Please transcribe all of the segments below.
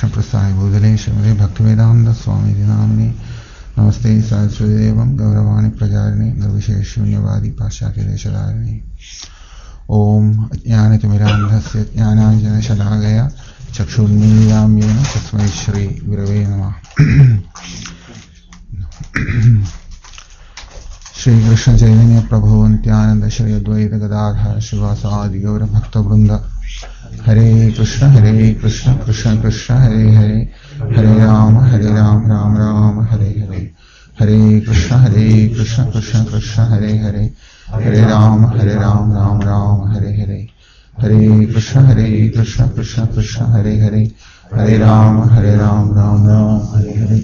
Krishna Prasad Bhudale Shrimate Bhaktivedanta Swami Dinamini Namaste Saraswati Devam Gauravani Prajarini Nirvisheshunyavadi Paschatya Deshadarini Om Jnanatimirandhasya Jnananjana Shalagaya Chakshurmiliyam Yena Tasmai Shri Gurave Namah Shri Krishna Chaitanya Prabhu Nityananda Shri Advaita Gadadhar Shivasadi Gaura Bhakta Vrinda Hare Krishna Krishna Krishna Hare Hare Hare Rama Ram Rama Hare Hare Hare Krishna Krishna Krishna Hare Hare Hare Rama Ram Rama Hare Hare Hare Krishna Krishna Hare Hare Hare Rama Ram Rama Hare Hare.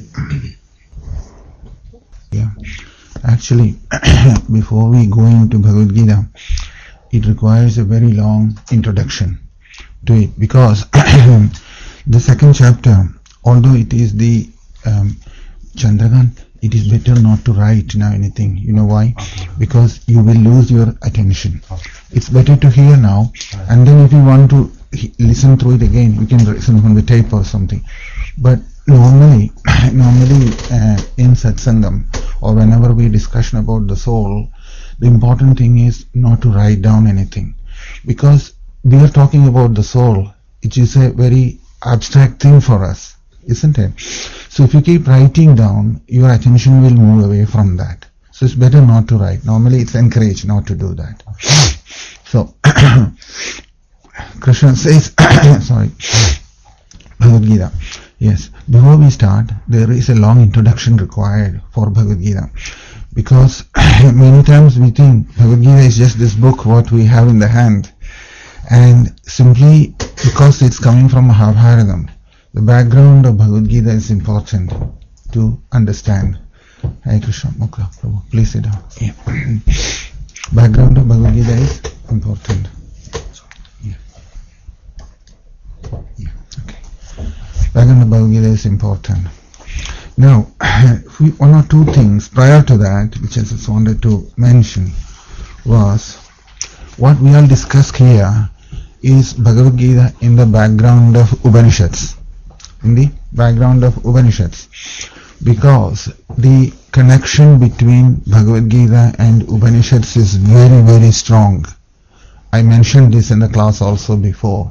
Yeah. Actually, before we go into Bhagavad Gita, it requires a very long introduction to it, because the second chapter, although it is the Chandrakan, it is better not to write now anything. You know why? Because you will lose your attention. It's better to hear now, and then if you want to listen through it again, you can listen from the tape or something. But normally in Satsangam, or whenever we discussion about the soul, the important thing is not to write down anything, because we are talking about the soul, which is a very abstract thing for us, isn't it? So if you keep writing down, your attention will move away from that. So it's better not to write. Normally it's encouraged not to do that. So Krishna says, Bhagavad Gita. Yes, before we start, there is a long introduction required for Bhagavad Gita, because many times we think Bhagavad Gita is just this book what we have in the hand, and simply because it's coming from Mahabharatam, the background of Bhagavad Gita is important to understand. Hare Krishna, Mukha Prabhu, please sit down. Yeah. Background of Bhagavad Gita is important. Background of Bhagavad Gita is important. Now, one or two things prior to that, which I just wanted to mention, was what we all discussed here is Bhagavad Gita in the background of Upanishads. In the background of Upanishads. Because the connection between Bhagavad Gita and Upanishads is very, very strong. I mentioned this in the class also before.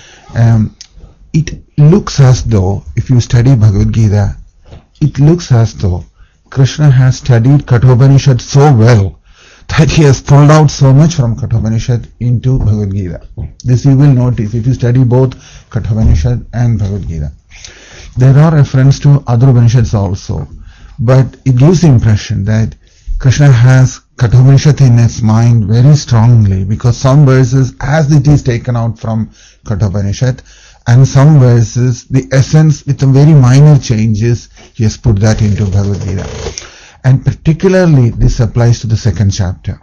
It looks as though, if you study Bhagavad Gita, it looks as though Krishna has studied Kathopanishad so well that he has pulled out so much from Kathopanishad into Bhagavad Gita. This you will notice if you study both Kathopanishad and Bhagavad Gita. There are references to other Upanishads also, but it gives the impression that Krishna has Kathopanishad in his mind very strongly, because some verses, as it is taken out from Kathopanishad, and some verses, the essence with very minor changes, he has put that into Bhagavad Gita. And particularly this applies to the second chapter.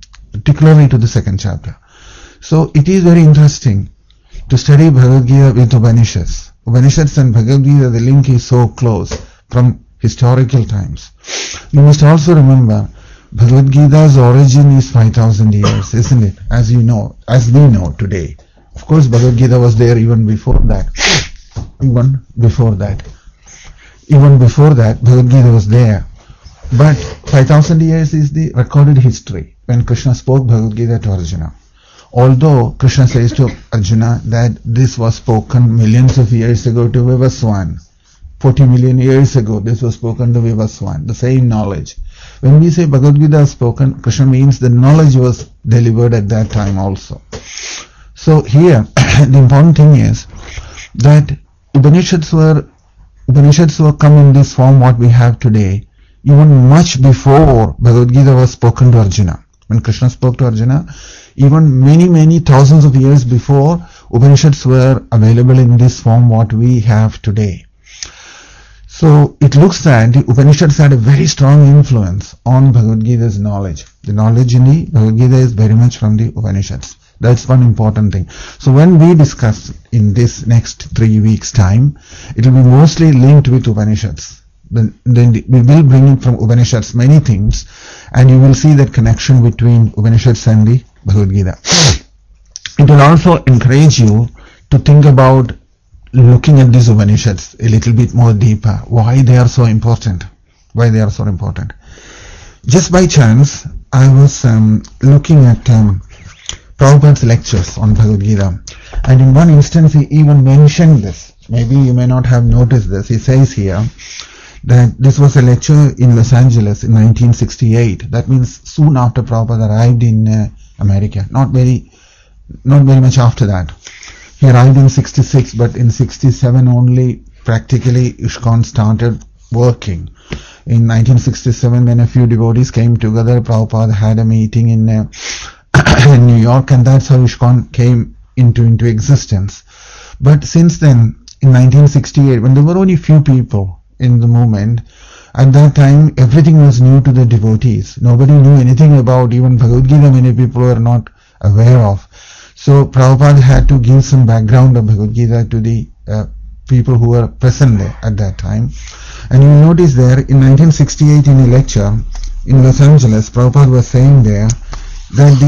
So it is very interesting to study Bhagavad Gita with Upanishads. Upanishads and Bhagavad Gita, the link is so close from historical times. You must also remember, Bhagavad Gita's origin is 5,000 years, isn't it? As you know, as we know today. Of course, Bhagavad Gita was there even before that. Even before that, Bhagavad Gita was there. But 5,000 years is the recorded history when Krishna spoke Bhagavad Gita to Arjuna. Although Krishna says to Arjuna that this was spoken millions of years ago to Vivaswan. 40 million years ago this was spoken to Vivaswan, the same knowledge. When we say Bhagavad Gita is spoken, Krishna means the knowledge was delivered at that time also. So here, the important thing is that Upanishads were come in this form what we have today, even much before Bhagavad Gita was spoken to Arjuna. When Krishna spoke to Arjuna, even many thousands of years before, Upanishads were available in this form what we have today. So it looks that the Upanishads had a very strong influence on Bhagavad Gita's knowledge. The knowledge in the Bhagavad Gita is very much from the Upanishads. That's one important thing. So when we discuss in this next 3 weeks time, it will be mostly linked with Upanishads. Then we will bring in from Upanishads many things, and you will see that connection between Upanishads and the Bhagavad Gita. It will also encourage you to think about looking at these Upanishads a little bit more deeper, why they are so important. Why they are so important. Just by chance, I was looking at Prabhupada's lectures on Bhagavad Gita, and in one instance he even mentioned this. Maybe you may not have noticed this. He says here that this was a lecture in Los Angeles in 1968. That means soon after Prabhupada arrived in America. Not very much after that. He arrived in 66, but in 67 only practically ISKCON started working. In 1967, when a few devotees came together, Prabhupada had a meeting in New York, and that's how ISKCON came into existence. But since then, in 1968, when there were only few people in the movement, at that time everything was new to the devotees. Nobody knew anything about even Bhagavad Gita. Many people were not aware of. So Prabhupada had to give some background of Bhagavad Gita to the people who were present there at that time. And you notice there in 1968 in a lecture in Los Angeles, Prabhupada was saying there that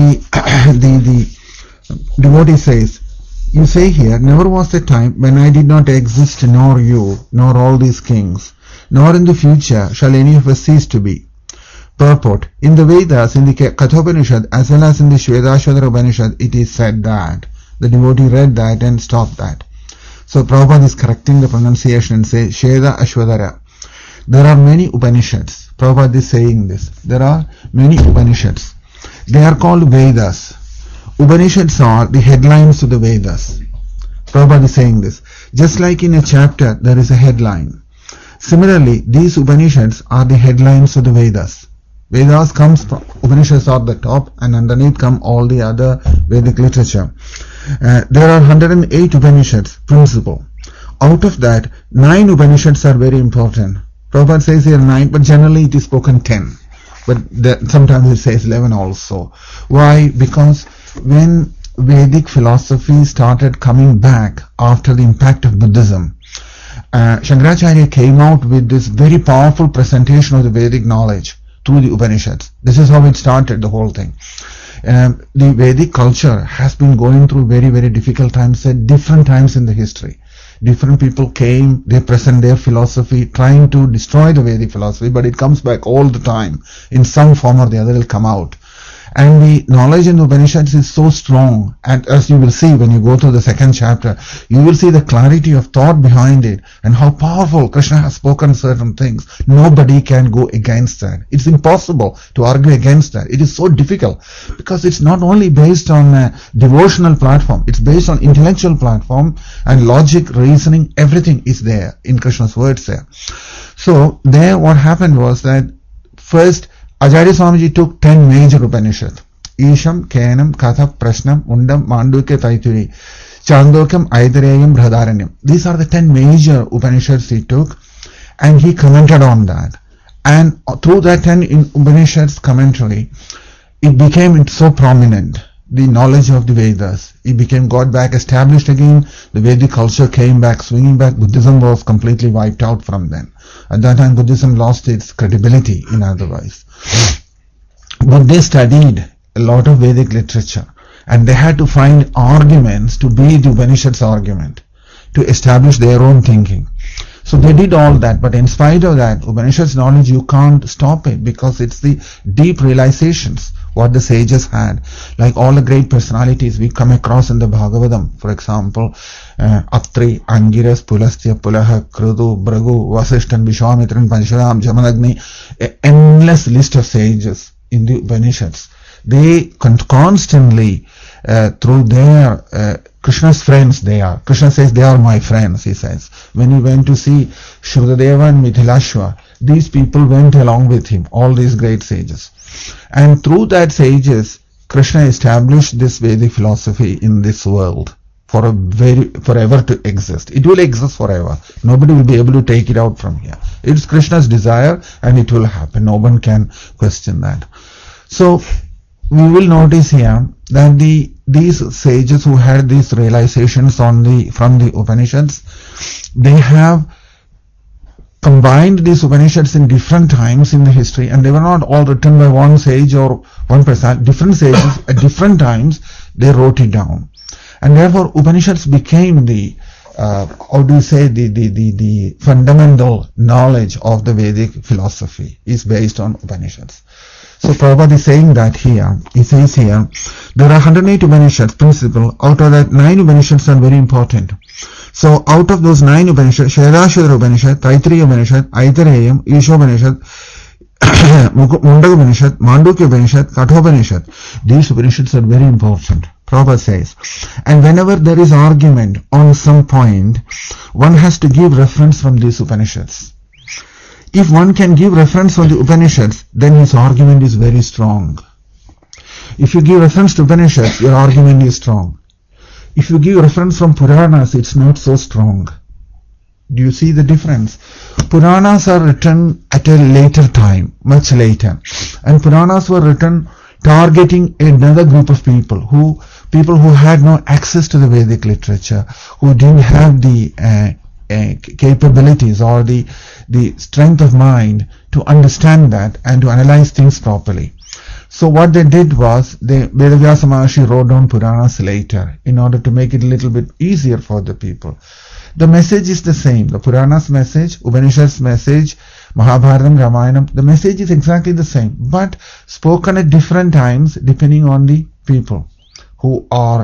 the devotee says, you say here, never was a time when I did not exist, nor you, nor all these kings, nor in the future shall any of us cease to be. Purport. In the Vedas, in the Kathopanishad, as well as in the Shvedashvatara Upanishad, it is said that. The devotee read that and stopped that. So Prabhupada is correcting the pronunciation and says, Shveda Ashvatara. There are many Upanishads. Prabhupada is saying this. There are many Upanishads. They are called Vedas. Upanishads are the headlines to the Vedas. Prabhupada is saying this. Just like in a chapter, there is a headline. Similarly, these Upanishads are the headlines to the Vedas. Vedas comes from, Upanishads are the top, and underneath come all the other Vedic literature. There are 108 Upanishads, principle. Out of that, 9 Upanishads are very important. Prabhupada says here 9, but generally it is spoken 10. But sometimes it says 11 also. Why? Because when Vedic philosophy started coming back after the impact of Buddhism, Shankaracharya came out with this very powerful presentation of the Vedic knowledge through the Upanishads. This is how it started, the whole thing. The Vedic culture has been going through very, very difficult times at different times in the history. Different people came, they present their philosophy, trying to destroy the Vedic philosophy, but it comes back all the time. In some form or the other, it will come out. And the knowledge in the Upanishads is so strong, and as you will see when you go to the second chapter, you will see the clarity of thought behind it and how powerful Krishna has spoken certain things. Nobody can go against that. It's impossible to argue against that. It is so difficult because it's not only based on a devotional platform, it's based on intellectual platform, and logic, reasoning, everything is there in Krishna's words there. So there what happened was that first Acharya Swamiji took 10 major Upanishads. Isham, Kenam, Katha, Prashnam, Undam, Mandukya, Taituri, Chandokam, Aitareyam, Bradharanyam. These are the 10 major Upanishads he took, and he commented on that. And through that 10 Upanishads commentary, it became so prominent, the knowledge of the Vedas. It got back established again, the Vedic culture came back, swinging back. Buddhism was completely wiped out from then. At that time, Buddhism lost its credibility in other ways. But they studied a lot of Vedic literature, and they had to find arguments to beat the Upanishads' argument, to establish their own thinking. So they did all that, but in spite of that, Upanishads knowledge, you can't stop it, because it's the deep realizations what the sages had. Like all the great personalities we come across in the Bhagavatam, for example, Atri, Angiras, Pulastya, Pulaha, Krudu, Bragu, Vasishtan, Vishwamitran, Pancharam, Jamanagni, endless list of sages in the Upanishads. They constantly, through their Krishna's friends they are. Krishna says they are my friends, he says. When he went to see Shrudadeva and Mithilashva, these people went along with him, all these great sages. And through that sages, Krishna established this Vedic philosophy in this world forever to exist. It will exist forever. Nobody will be able to take it out from here. It's Krishna's desire and it will happen. No one can question that. So we will notice here that these sages who had these realizations from the Upanishads, they have combined these Upanishads in different times in the history, and they were not all written by one sage or one person. Different sages at different times they wrote it down, and therefore Upanishads became the how do you say, the fundamental knowledge of the Vedic philosophy is based on Upanishads. So Prabhupada is saying that here. He says here, there are 108 Upanishads principle. Out of that, 9 Upanishads are very important. So out of those 9 Upanishads, Shvedashvatara Upanishad, Taittiriya Upanishad, Aitareya, Ishopanishad, Mundaka Upanishad, Mandukya Upanishad, Kathopanishad, these Upanishads are very important. Prabhupada says, and whenever there is argument on some point, one has to give reference from these Upanishads. If one can give reference from the Upanishads, then his argument is very strong. If you give reference to Upanishads, your argument is strong. If you give reference from Puranas, it's not so strong. Do you see the difference? Puranas are written at a later time, much later. And Puranas were written targeting another group of people who had no access to the Vedic literature, who didn't have the capabilities or the strength of mind to understand that and to analyze things properly. So what they did was, Vedavyasa Maharshi wrote down Puranas later in order to make it a little bit easier for the people. The message is the same. The Puranas message, Upanishads message, Mahabharatam, Ramayanam, the message is exactly the same, but spoken at different times depending on the people who are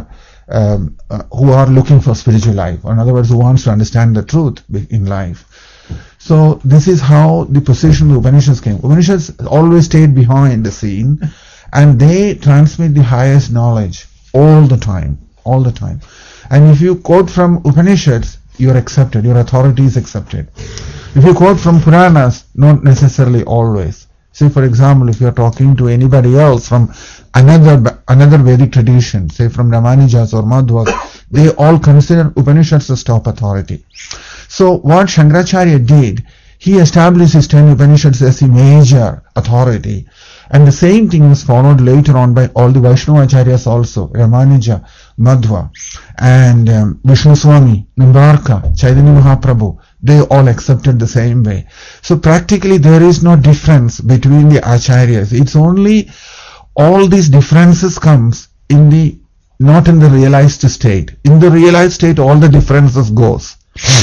looking for spiritual life, or in other words, who wants to understand the truth in life. So this is how the position of the Upanishads came. Upanishads always stayed behind the scene, and they transmit the highest knowledge all the time. And if you quote from Upanishads, you are accepted, your authority is accepted. If you quote from Puranas, not necessarily always. Say for example, if you are talking to anybody else from another Vedic tradition, say from Ramanujas or Madhvas, they all consider Upanishads as top authority. So what Shankaracharya did, he established his 10 Upanishads as the major authority. And the same thing was followed later on by all the Vaishnava Acharyas also, Ramanuja, Madhva, and Vishnu Swami, Nimbarka, Chaitanya Mahaprabhu. They all accepted the same way. So practically there is no difference between the Acharyas. It's only all these differences comes not in the realized state. In the realized state, all the differences goes.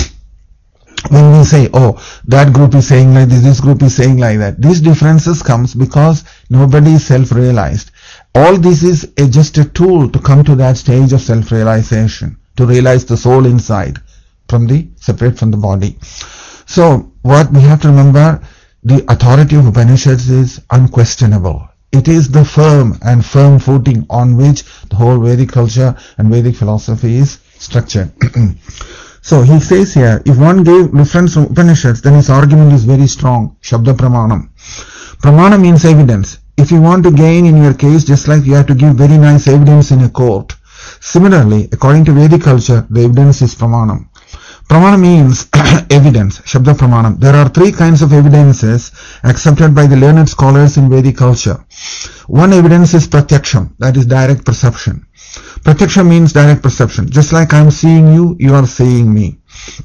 When we say, oh, that group is saying like this group is saying like that, these differences comes because nobody is self-realized. All this is just a tool to come to that stage of self-realization, to realize the soul inside, separate from the body. So what we have to remember, the authority of Upanishads is unquestionable. It is the firm footing on which the whole Vedic culture and Vedic philosophy is structured. So he says here, if one gave reference from Upanishads, then his argument is very strong. Shabda Pramanam. Pramana means evidence. If you want to gain in your case, just like you have to give very nice evidence in a court. Similarly, according to Vedic culture, the evidence is Pramanam. Pramana means evidence, Shabda Pramanam. There are 3 kinds of evidences accepted by the learned scholars in Vedic culture. One evidence is Pratyaksham, that is direct perception. Pratyaksha means direct perception. Just like I am seeing you, you are seeing me.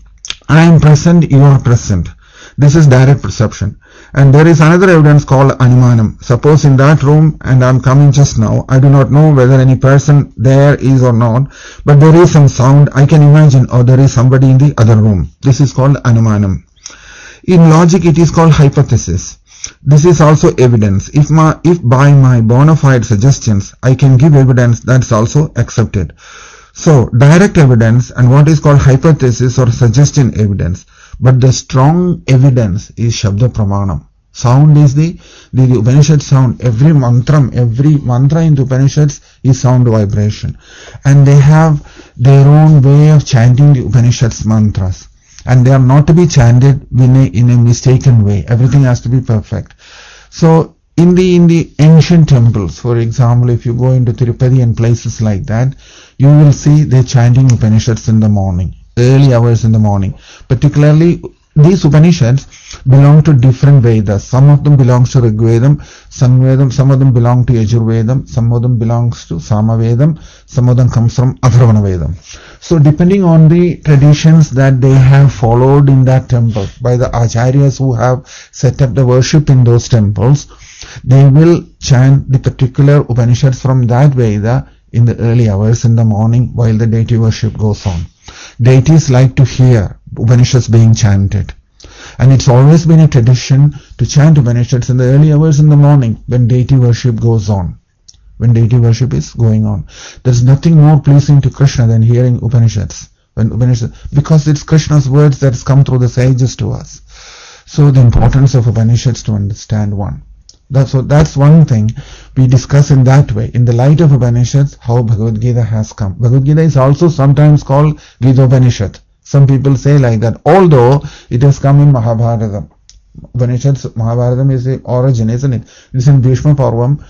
I am present, you are present. This is direct perception. And there is another evidence called Anumanam. Suppose in that room, and I am coming just now, I do not know whether any person there is or not, but there is some sound, I can imagine, oh, there is somebody in the other room. This is called Anumanam. In logic, it is called hypothesis. This is also evidence. If by my bona fide suggestions I can give evidence, that's also accepted. So direct evidence and what is called hypothesis or suggestion evidence. But the strong evidence is Shabda Pramanam. Sound is the Upanishad sound. Every mantra in the Upanishads is sound vibration. And they have their own way of chanting the Upanishads mantras. And they are not to be chanted in a mistaken way. Everything has to be perfect. So in the ancient temples, for example, if you go into Tirupati and places like that, you will see they're chanting Upanishads in the morning, early hours in the morning. Particularly, these Upanishads belong to different Vedas. Some of them belongs to Rigvedam, some of them belong to Yajurvedam, some of them belongs to Samavedam, some of them comes from Atharvana Vedam. So depending on the traditions that they have followed in that temple, by the acharyas who have set up the worship in those temples, they will chant the particular Upanishads from that Veda in the early hours in the morning while the deity worship goes on. Deities like to hear Upanishads being chanted. And it's always been a tradition to chant Upanishads in the early hours in the morning when deity worship goes on. When deity worship is going on. There's nothing more pleasing to Krishna than hearing Upanishads. Because it's Krishna's words that's come through the sages to us. So the importance of Upanishads to understand one. That's one thing we discuss in that way. In the light of Upanishads, how Bhagavad Gita has come. Bhagavad Gita is also sometimes called Gita Upanishad. Some people say like that, although it has come in Mahabharata. Upanishads, Mahabharata is the origin, isn't it? It's in Bhishma Parvam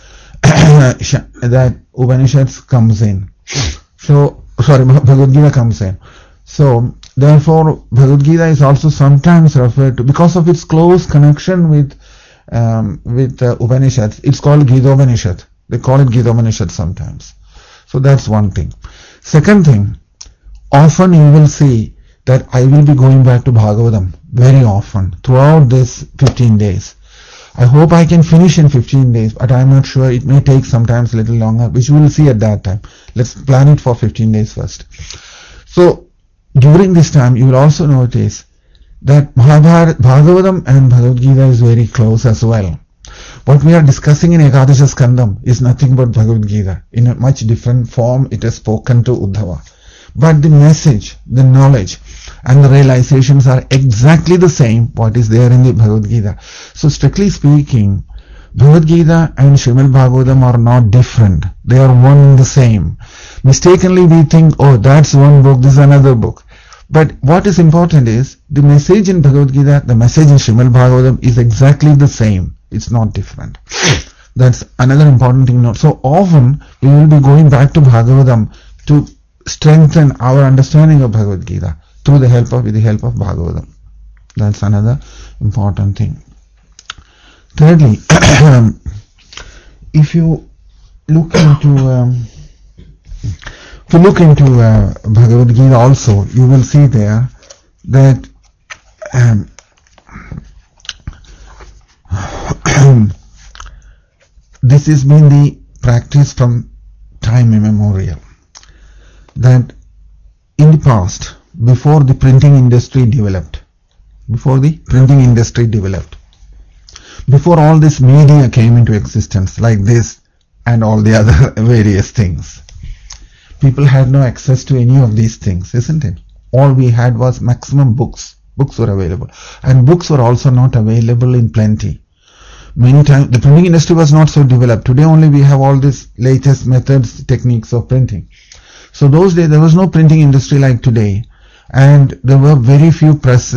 that Upanishads comes in. Bhagavad Gita comes in. So, therefore, Bhagavad Gita is also sometimes referred to, because of its close connection with Upanishads, it's called Gita Upanishad. They call it Gita Upanishad sometimes. So that's one thing. Second thing, often you will see that I will be going back to Bhagavatam very often throughout this 15 days. I hope I can finish in 15 days, but I'm not sure. It may take sometimes a little longer, which we will see at that time. Let's plan it for 15 days first. So, during this time, you will also notice that Bhagavatam and Bhagavad Gita is very close as well. What we are discussing in Ekadasha Skandam is nothing but Bhagavad Gita. In a much different form, it is spoken to Uddhava. But the message, the knowledge, and the realizations are exactly the same what is there in the Bhagavad Gita. So strictly speaking, Bhagavad Gita and Srimad Bhagavatam are not different. They are one and the same. Mistakenly we think, oh, that's one book, this is another book. But what is important is, the message in Bhagavad Gita, the message in Srimad Bhagavatam is exactly the same. It's not different. That's another important thing. So often we will be going back to Bhagavatam to strengthen our understanding of Bhagavad Gita with the help of Bhagavatam. That's another important thing. Thirdly, if you look into Bhagavad Gita also, you will see there that this has been the practice from time immemorial. That in the past, before the printing industry developed, before all this media came into existence, like this and all the other various things, people had no access to any of these things, isn't it? All we had was maximum books. Books were available. And books were also not available in plenty. Many times, the printing industry was not so developed. Today only we have all these latest methods, techniques of printing. So those days there was no printing industry like today. And there were very few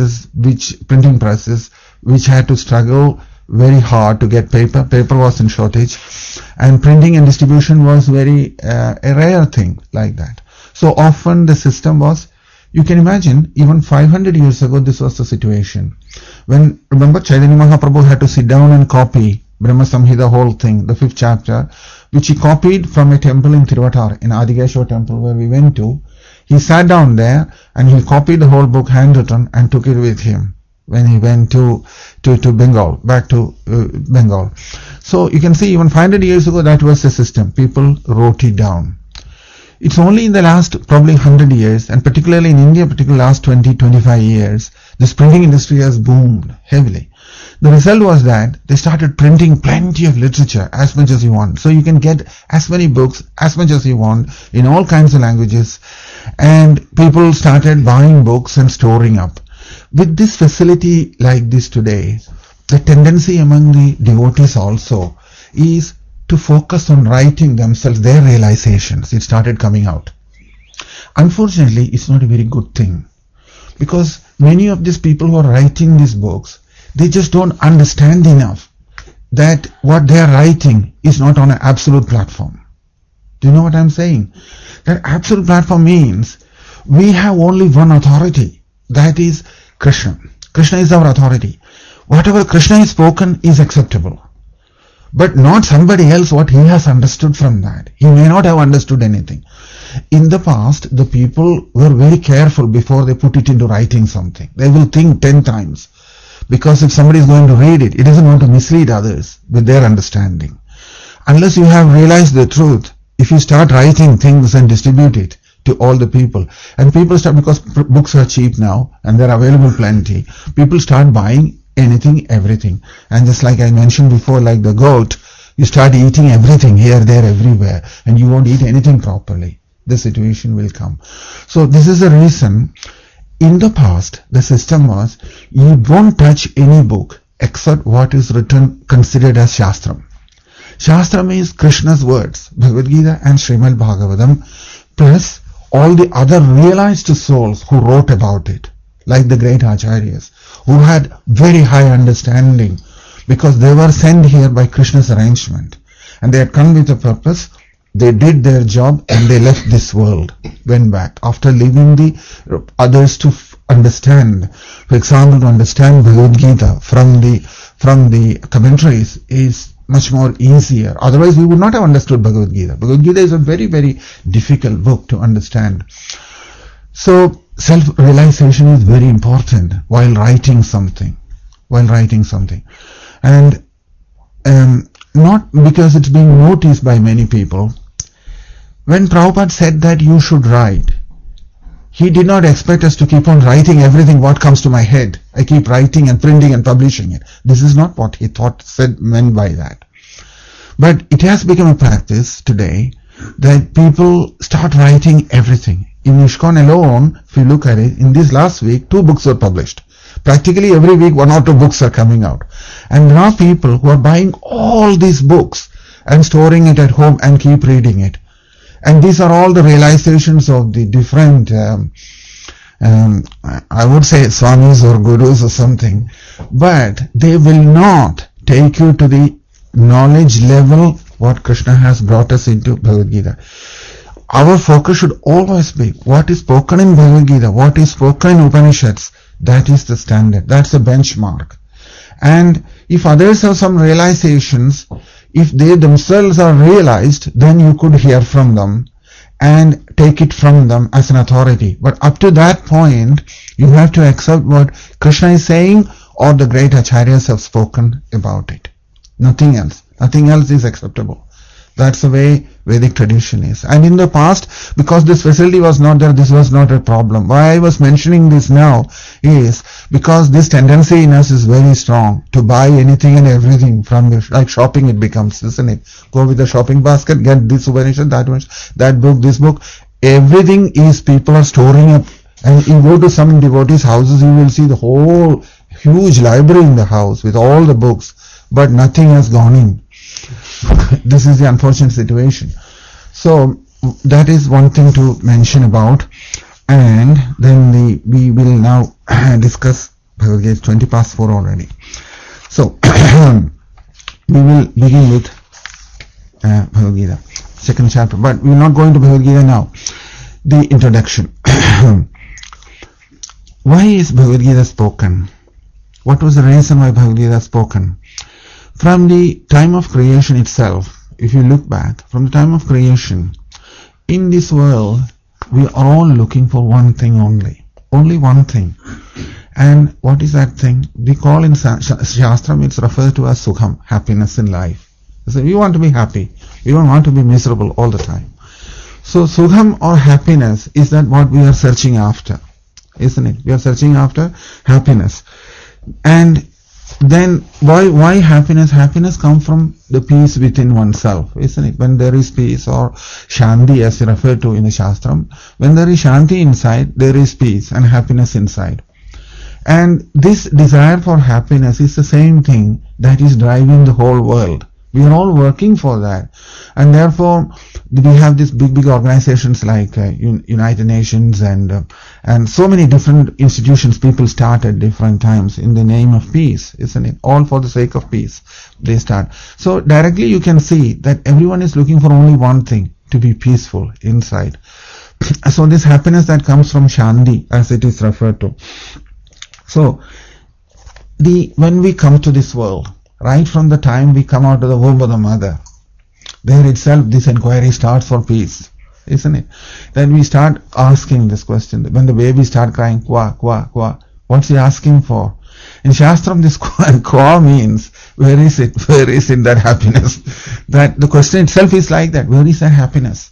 printing presses, which had to struggle very hard to get paper. Paper was in shortage. And printing and distribution was very a rare thing like that. So often the system was, you can imagine, even 500 years ago this was the situation. When, remember, Chaitanya Mahaprabhu had to sit down and copy Brahma Samhita, whole thing, the 5th chapter, which he copied from a temple in Tiruvattar, in Adigeshwar temple where we went to. He sat down there and he copied the whole book handwritten and took it with him when he went to Bengal, back to Bengal. So you can see even 500 years ago that was the system. People wrote it down. It's only in the last probably 100 years, and particularly in India, particularly last 20-25 years, this printing industry has boomed heavily. The result was that they started printing plenty of literature, as much as you want. So you can get as many books, as much as you want, in all kinds of languages. And people started buying books and storing up. With this facility like this today, the tendency among the devotees also is to focus on writing themselves, their realizations. It started coming out. Unfortunately, it's not a very good thing. Because many of these people who are writing these books, they just don't understand enough that what they are writing is not on an absolute platform. Do you know what I'm saying? That absolute platform means we have only one authority. That is Krishna. Krishna is our authority. Whatever Krishna has spoken is acceptable. But not somebody else what he has understood from that. He may not have understood anything. In the past, the people were very careful before they put it into writing something. They will think 10 times. Because if somebody is going to read it, it doesn't want to mislead others with their understanding. Unless you have realized the truth, if you start writing things and distribute it, to all the people. And people start, because books are cheap now and they're available plenty, people start buying anything, everything. And just like I mentioned before, like the goat, you start eating everything here, there, everywhere, and you won't eat anything properly. The situation will come. So this is the reason. In the past, the system was, you don't touch any book except what is written, considered as Shastram. Shastra means Krishna's words, Bhagavad Gita and Srimad Bhagavatam, plus all the other realized souls who wrote about it, like the great acharyas, who had very high understanding, because they were sent here by Krishna's arrangement. And they had come with a purpose. They did their job and they left this world, went back, after leaving the others to understand. For example, to understand Bhagavad Gita from the commentaries is much more easier. Otherwise, we would not have understood Bhagavad Gita. Bhagavad Gita is a very, very difficult book to understand. So, self-realization is very important while writing something. And not because it's being noticed by many people. When Prabhupada said that you should write, he did not expect us to keep on writing everything what comes to my head. I keep writing and printing and publishing it. This is not what he meant by that. But it has become a practice today that people start writing everything. In ISKCON alone, if you look at it, in this last week, 2 books were published. Practically every week 1 or 2 books are coming out. And there are people who are buying all these books and storing it at home and keep reading it. And these are all the realizations of the different, I would say swamis or gurus or something, but they will not take you to the knowledge level what Krishna has brought us into Bhagavad Gita. Our focus should always be what is spoken in Bhagavad Gita, what is spoken in Upanishads. That is the standard, that's the benchmark. And if others have some realizations, if they themselves are realized, then you could hear from them and take it from them as an authority. But up to that point, you have to accept what Krishna is saying or the great acharyas have spoken about it. Nothing else. Nothing else is acceptable. That's the way Vedic tradition is. And in the past, because this facility was not there, this was not a problem. Why I was mentioning this now is because this tendency in us is very strong to buy anything and everything from like shopping it becomes, isn't it? Go with the shopping basket, get this Upanishad, that book, this book. Everything is people are storing up. And you go to some devotees' houses, you will see the whole huge library in the house with all the books, but nothing has gone in. This is the unfortunate situation. So that is one thing to mention about, and then we will now discuss Bhagavad Gita. 20 past 4 already. So we will begin with Bhagavad Gita, 2nd chapter, but we will not go into Bhagavad Gita now. The introduction. Why is Bhagavad Gita spoken? What was the reason why Bhagavad Gita is spoken? From the time of creation itself, if you look back, from the time of creation, in this world, we are all looking for one thing only one thing. And what is that thing? We call in Shastram, it's referred to as Sukham, happiness in life. So we want to be happy. We don't want to be miserable all the time. So Sukham or happiness, is that what we are searching after? Isn't it? We are searching after happiness. And then why happiness? Happiness comes from the peace within oneself, isn't it? When there is peace, or Shanti as referred to in the Shastram, when there is Shanti inside, there is peace and happiness inside. And this desire for happiness is the same thing that is driving the whole world. We are all working for that. And therefore, we have these big organizations like United Nations and so many different institutions people start at different times in the name of peace, isn't it? All for the sake of peace, they start. So directly you can see that everyone is looking for only one thing, to be peaceful inside. So this happiness that comes from Shanti, as it is referred to. So, when we come to this world, right from the time we come out of the womb of the mother, there itself this inquiry starts for peace, isn't it? Then we start asking this question. When the baby starts crying, kwa, kwa, kwa, what's he asking for? In Shastram, this kwa means, where is it? Where is it, that happiness? That the question itself is like that. Where is that happiness?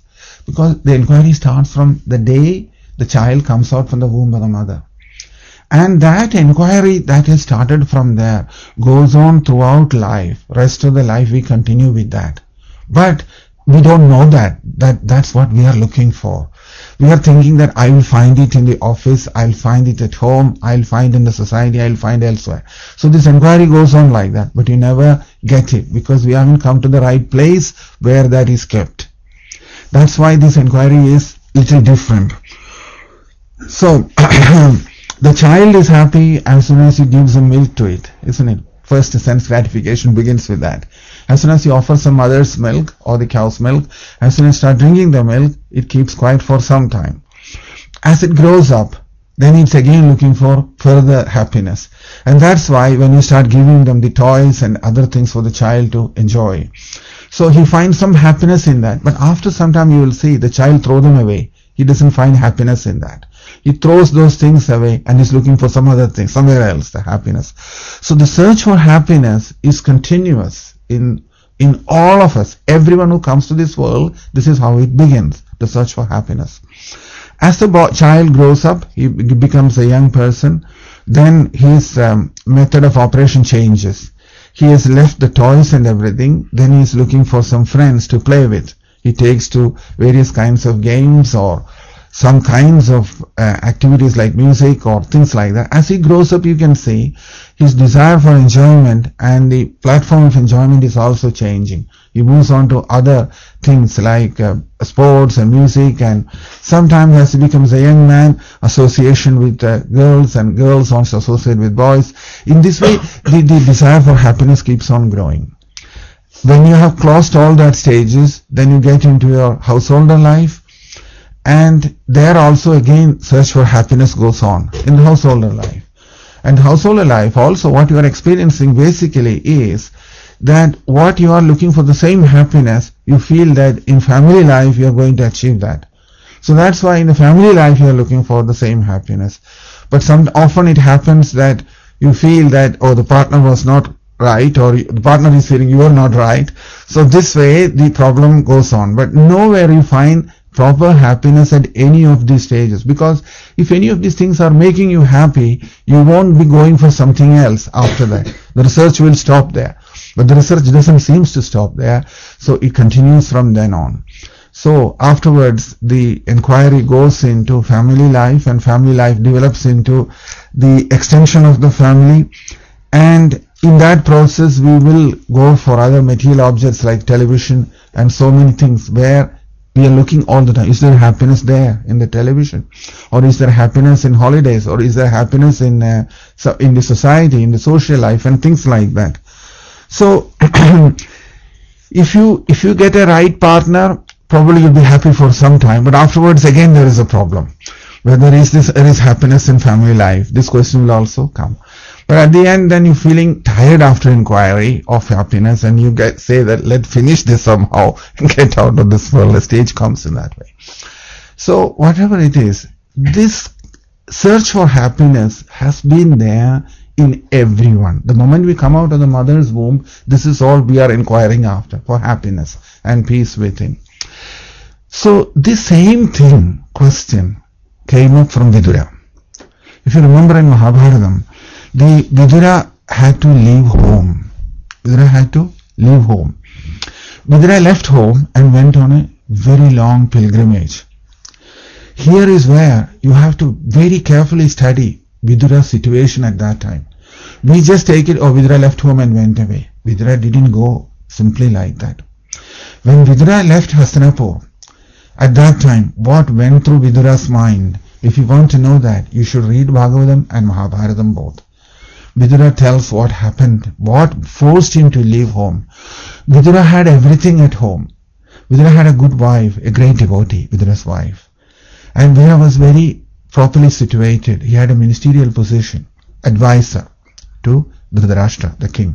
Because the inquiry starts from the day the child comes out from the womb of the mother. And that inquiry that is started from there goes on throughout life. Rest of the life we continue with that. But we don't know that's what we are looking for. We are thinking that I will find it in the office, I'll find it at home, I'll find in the society, I'll find elsewhere. So this inquiry goes on like that, but you never get it because we haven't come to the right place where that is kept. That's why this inquiry is little different. So the child is happy as soon as you give some milk to it, isn't it? First sense gratification begins with that. As soon as you offer some mother's milk or the cow's milk, as soon as you start drinking the milk, it keeps quiet for some time. As it grows up, then it's again looking for further happiness. And that's why when you start giving them the toys and other things for the child to enjoy, so he finds some happiness in that. But after some time you will see the child throw them away. He doesn't find happiness in that. He throws those things away and is looking for some other thing, somewhere else, the happiness. So the search for happiness is continuous in all of us. Everyone who comes to this world, this is how it begins, the search for happiness. As the child grows up, he becomes a young person, then his method of operation changes. He has left the toys and everything, then he is looking for some friends to play with. He takes to various kinds of games or some kinds of activities like music or things like that. As he grows up, you can see his desire for enjoyment and the platform of enjoyment is also changing. He moves on to other things like sports and music, and sometimes as he becomes a young man, association with girls, and girls also associate with boys. In this way, the desire for happiness keeps on growing. When you have crossed all that stages, then you get into your householder life, and there also again search for happiness goes on in the householder life. And householder life also, what you are experiencing basically is that what you are looking for, the same happiness, you feel that in family life you are going to achieve that. So that's why in the family life you are looking for the same happiness. But often it happens that you feel that, oh, the partner was not right, or the partner is feeling you are not right. So this way the problem goes on. But nowhere you find proper happiness at any of these stages, because if any of these things are making you happy, you won't be going for something else after that. The research will stop there. But the research doesn't seem to stop there, so it continues from then on. So afterwards the inquiry goes into family life, and family life develops into the extension of the family, and in that process we will go for other material objects like television and so many things where we are looking all the time. Is there happiness there in the television? Or is there happiness in holidays? Or is there happiness in the society, in the social life, and things like that? So if you get a right partner, probably you'll be happy for some time, but afterwards again there is a problem. Whether there is happiness in family life, this question will also come. But at the end, then you're feeling tired after inquiry of happiness, and you say that let's finish this somehow and get out of this world. The stage comes in that way. So whatever it is, this search for happiness has been there in everyone. The moment we come out of the mother's womb, this is all we are inquiring after, for happiness and peace within. So this same question came up from Vidura. If you remember in Mahabharatam, the Vidura had to leave home. Vidura had to leave home. Vidura left home and went on a very long pilgrimage. Here is where you have to very carefully study Vidura's situation at that time. We just take it, oh, Vidura left home and went away. Vidura didn't go simply like that. When Vidura left Hastinapur, at that time, what went through Vidura's mind? If you want to know that, you should read Bhagavatam and Mahabharatam both. Vidura tells what happened, what forced him to leave home. Vidura had everything at home. Vidura had a good wife, a great devotee, Vidura's wife. And Vidura was very properly situated. He had a ministerial position, advisor to Dhritarashtra, the king.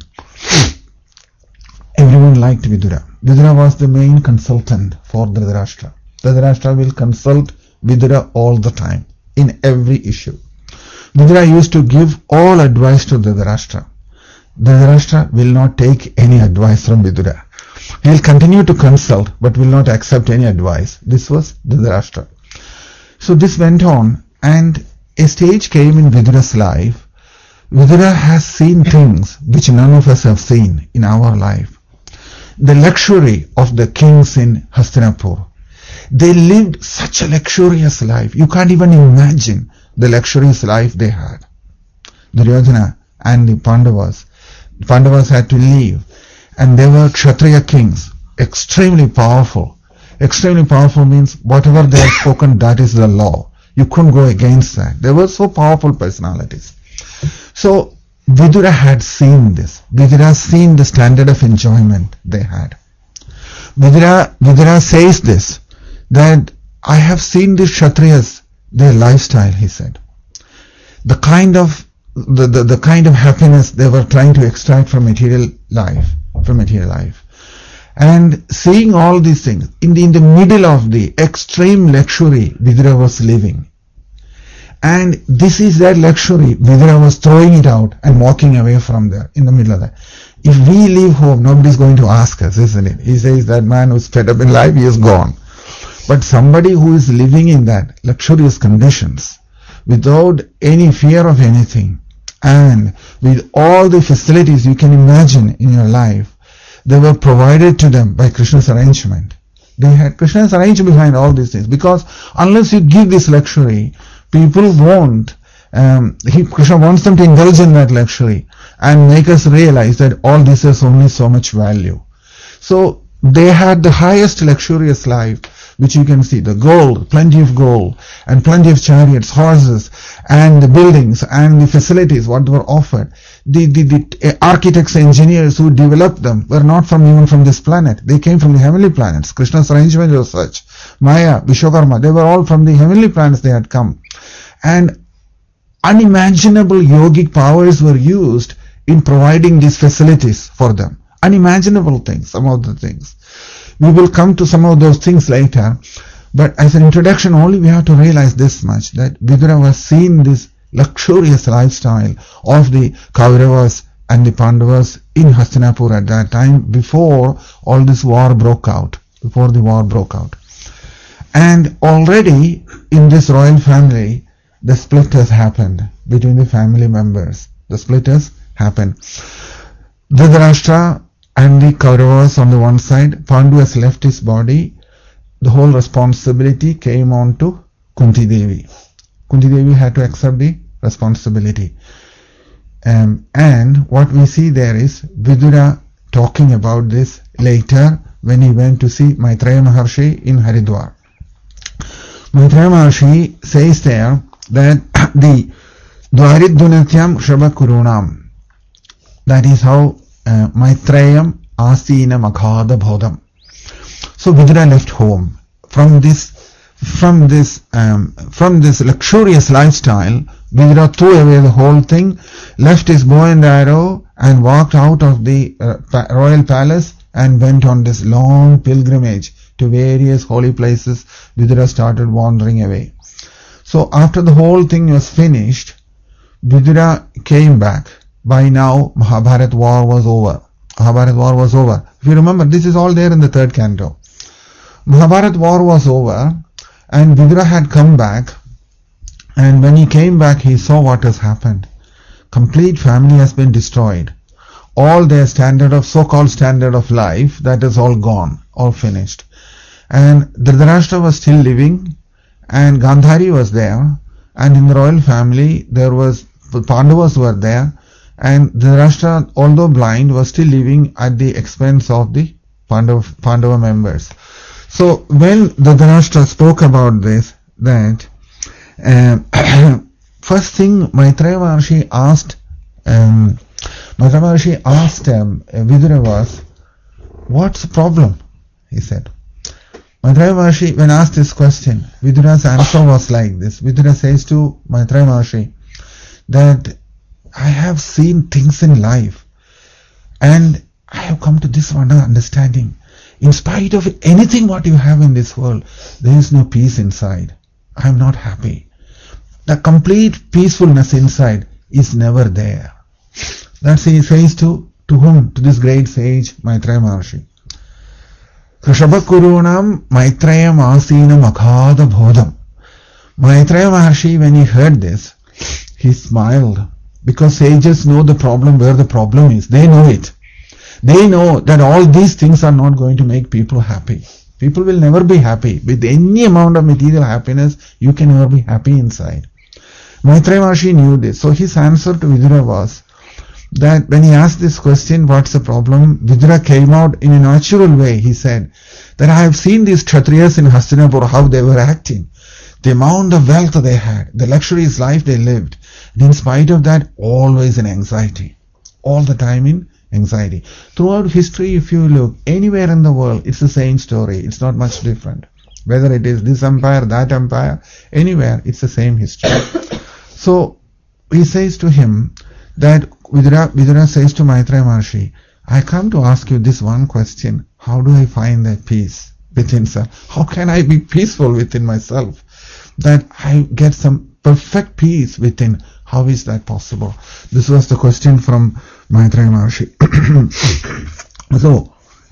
Everyone liked Vidura. Vidura was the main consultant for Dhritarashtra. Dhritarashtra will consult Vidura all the time, in every issue. Vidura used to give all advice to Dhritarashtra. Dhritarashtra will not take any advice from Vidura. He'll continue to consult, but will not accept any advice. This was Dhritarashtra. So this went on, and a stage came in Vidura's life. Vidura has seen things which none of us have seen in our life. The luxury of the kings in Hastinapur. They lived such a luxurious life. You can't even imagine the luxurious life they had. Duryodhana and the Pandavas. The Pandavas had to leave, and they were Kshatriya kings, extremely powerful. Extremely powerful means whatever they have spoken, that is the law. You couldn't go against that. They were so powerful personalities. So Vidura had seen this. Vidura has seen the standard of enjoyment they had. Vidura says this, that I have seen the Kshatriyas, their lifestyle, he said. The kind of happiness they were trying to extract from material life. And seeing all these things, in the middle of the extreme luxury Vidura was living. And this is that luxury, Vidura was throwing it out and walking away from there, in the middle of that. If we leave home, nobody's going to ask us, isn't it? He says that man who's fed up in life, he is gone. But somebody who is living in that luxurious conditions, without any fear of anything, and with all the facilities you can imagine in your life, they were provided to them by Krishna's arrangement. They had Krishna's arrangement behind all these things, because unless you give this luxury, people won't. Krishna wants them to indulge in that luxury and make us realize that all this has only so much value. So they had the highest luxurious life, which you can see, the gold, plenty of gold, and plenty of chariots, horses, and the buildings, and the facilities, what were offered. The architects, engineers who developed them were not even from this planet. They came from the heavenly planets. Krishna's arrangement was such. Maya, Vishwakarma, they were all from the heavenly planets they had come. And unimaginable yogic powers were used in providing these facilities for them. Unimaginable things, some of the things. We will come to some of those things later, but as an introduction only we have to realize this much, that Vidura was seeing this luxurious lifestyle of the Kauravas and the Pandavas in Hastinapur at that time, before all this war broke out, And already in this royal family, the split has happened between the family members. Dhritarashtra and the Kauravas on the one side, Pandu has left his body. The whole responsibility came on to Kunti Devi. Kunti Devi had to accept the responsibility. And what we see there is Vidura talking about this later when he went to see Maitreya Maharshi in Haridwar. Maitreya Maharshi says there that the Dwaridunatyam Shravakurunam, that is how Maitreyam Asina Makhada Bodham. So Vidura left home from this luxurious lifestyle. Vidura threw away the whole thing, left his bow and arrow, and walked out of the royal palace and went on this long pilgrimage to various holy places. Vidura started wandering away. So after the whole thing was finished, Vidura came back. By now, Mahabharat war was over. If you remember, this is all there in the third canto. Mahabharat war was over, and Vidura had come back, and when he came back, he saw what has happened. Complete family has been destroyed. All their so-called standard of life, that is all gone, all finished. And Dhritarashtra was still living, and Gandhari was there, and in the royal family, the Pandavas were there, and Dhritarashtra, although blind, was still living at the expense of the Pandava members. So when Dhritarashtra spoke about this, that first thing Maitreya Maharshi asked Vidura was, what's the problem? He said. Maitreya Maharshi, when asked this question, Vidura's answer was like this. Vidura says to Maitreya Maharshi that I have seen things in life, and I have come to this one understanding. In spite of anything what you have in this world, there is no peace inside. I am not happy. The complete peacefulness inside is never there. That's he says to whom? To this great sage Maitreya Maharshi. Krishabhakurunam Maitrayam Asinam Aghada Bodham. Maitreya Maharshi, when he heard this, he smiled, because sages know the problem where the problem is. They know it. They know that all these things are not going to make people happy. People will never be happy. With any amount of material happiness, you can never be happy inside. Maitreya Maharshi knew this. So his answer to Vidura was that when he asked this question, what's the problem? Vidura came out in a natural way. He said that I have seen these Kshatriyas in Hastinapur, how they were acting. The amount of wealth they had, the luxurious life they lived. And in spite of that, always in anxiety. All the time in anxiety. Throughout history, if you look anywhere in the world, it's the same story. It's not much different. Whether it is this empire, that empire, anywhere, it's the same history. So he says to him that Vidura says to Maitreya Maharshi, I come to ask you this one question. How do I find that peace within self? How can I be peaceful within myself? That I get some perfect peace within. How is that possible? This was the question from Maitreya Maharshi. So,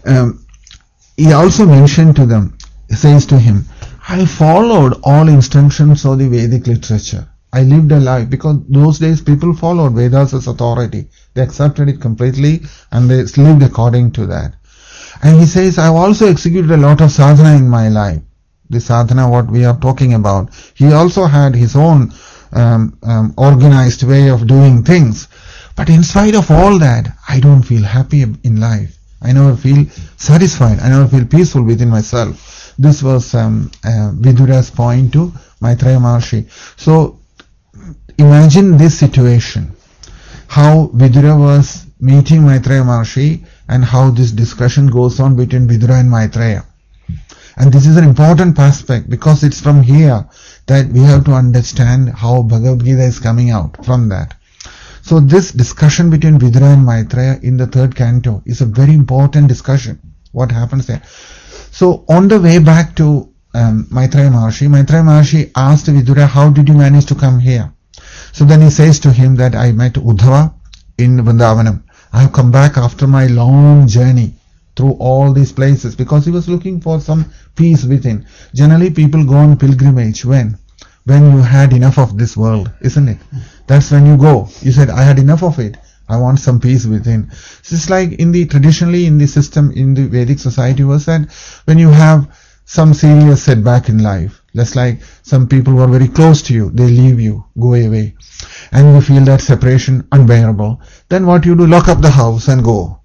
he also mentioned to them, he says to him, I followed all instructions of the Vedic literature. I lived a life, because those days people followed Vedas as authority. They accepted it completely and they lived according to that. And he says, I've also executed a lot of sadhana in my life. The sadhana, what we are talking about. He also had his own organized way of doing things. But in spite of all that, I don't feel happy in life. I never feel satisfied. I never feel peaceful within myself. This was Vidura's point to Maitreya Maharshi. So imagine this situation. How Vidura was meeting Maitreya Maharshi and how this discussion goes on between Vidura and Maitreya. And this is an important aspect, because it's from here that we have to understand how Bhagavad Gita is coming out from that. So this discussion between Vidura and Maitreya in the third canto is a very important discussion. What happens there? So on the way back to Maitreya Maharshi asked Vidura, how did you manage to come here? So then he says to him that I met Uddhava in Vrindavanam. I have come back after my long journey through all these places, because he was looking for some peace within. Generally people go on pilgrimage when you had enough of this world, isn't it? That's when you go. You said, I had enough of it. I want some peace within. It's like traditionally in the system, in the Vedic society was that when you have some serious setback in life, just like some people who are very close to you, they leave you, go away, and you feel that separation unbearable, then what you do, lock up the house and go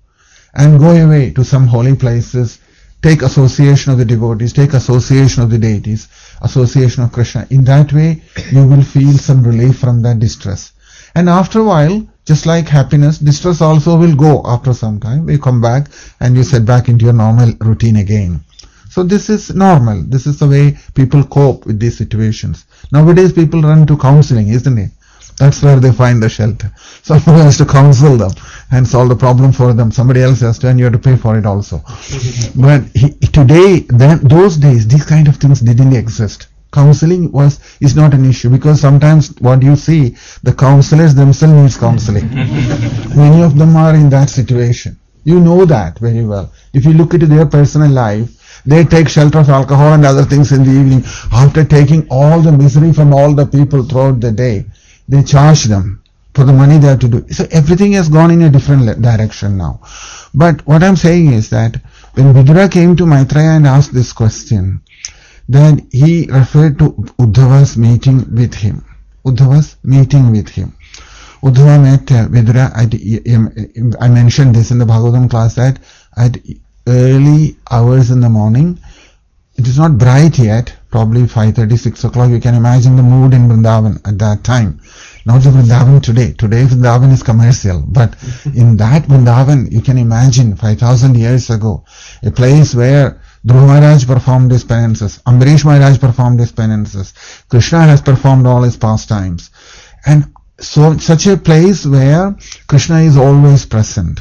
away to some holy places, take association of the devotees, take association of the deities, association of Krishna. In that way, you will feel some relief from that distress. And after a while, just like happiness, distress also will go after some time. You come back and you set back into your normal routine again. So this is normal. This is the way people cope with these situations. Nowadays people run to counseling, isn't it? That's where they find the shelter. Someone has to counsel them and solve the problem for them. Somebody else has to, and you have to pay for it also. But those days, these kind of things didn't exist. Counseling is not an issue, because sometimes what you see, the counselors themselves needs counseling. Many of them are in that situation. You know that very well. If you look into their personal life, they take shelter of alcohol and other things in the evening. After taking all the misery from all the people throughout the day, they charge them for the money they have to do. So everything has gone in a different direction now. But what I'm saying is that when Vidura came to Maitreya and asked this question, then he referred to Uddhava's meeting with him. Uddhava met Vidura I mentioned this in the Bhagavatam class, that at early hours in the morning, it is not bright yet, probably 5:30, 6 o'clock. You can imagine the mood in Vrindavan at that time. Not the Vrindavan today. Today Vrindavan is commercial. But in that Vrindavan, you can imagine 5,000 years ago, a place where Dhruva Maharaj performed his penances, Ambarish Maharaj performed his penances, Krishna has performed all his pastimes. And so such a place where Krishna is always present.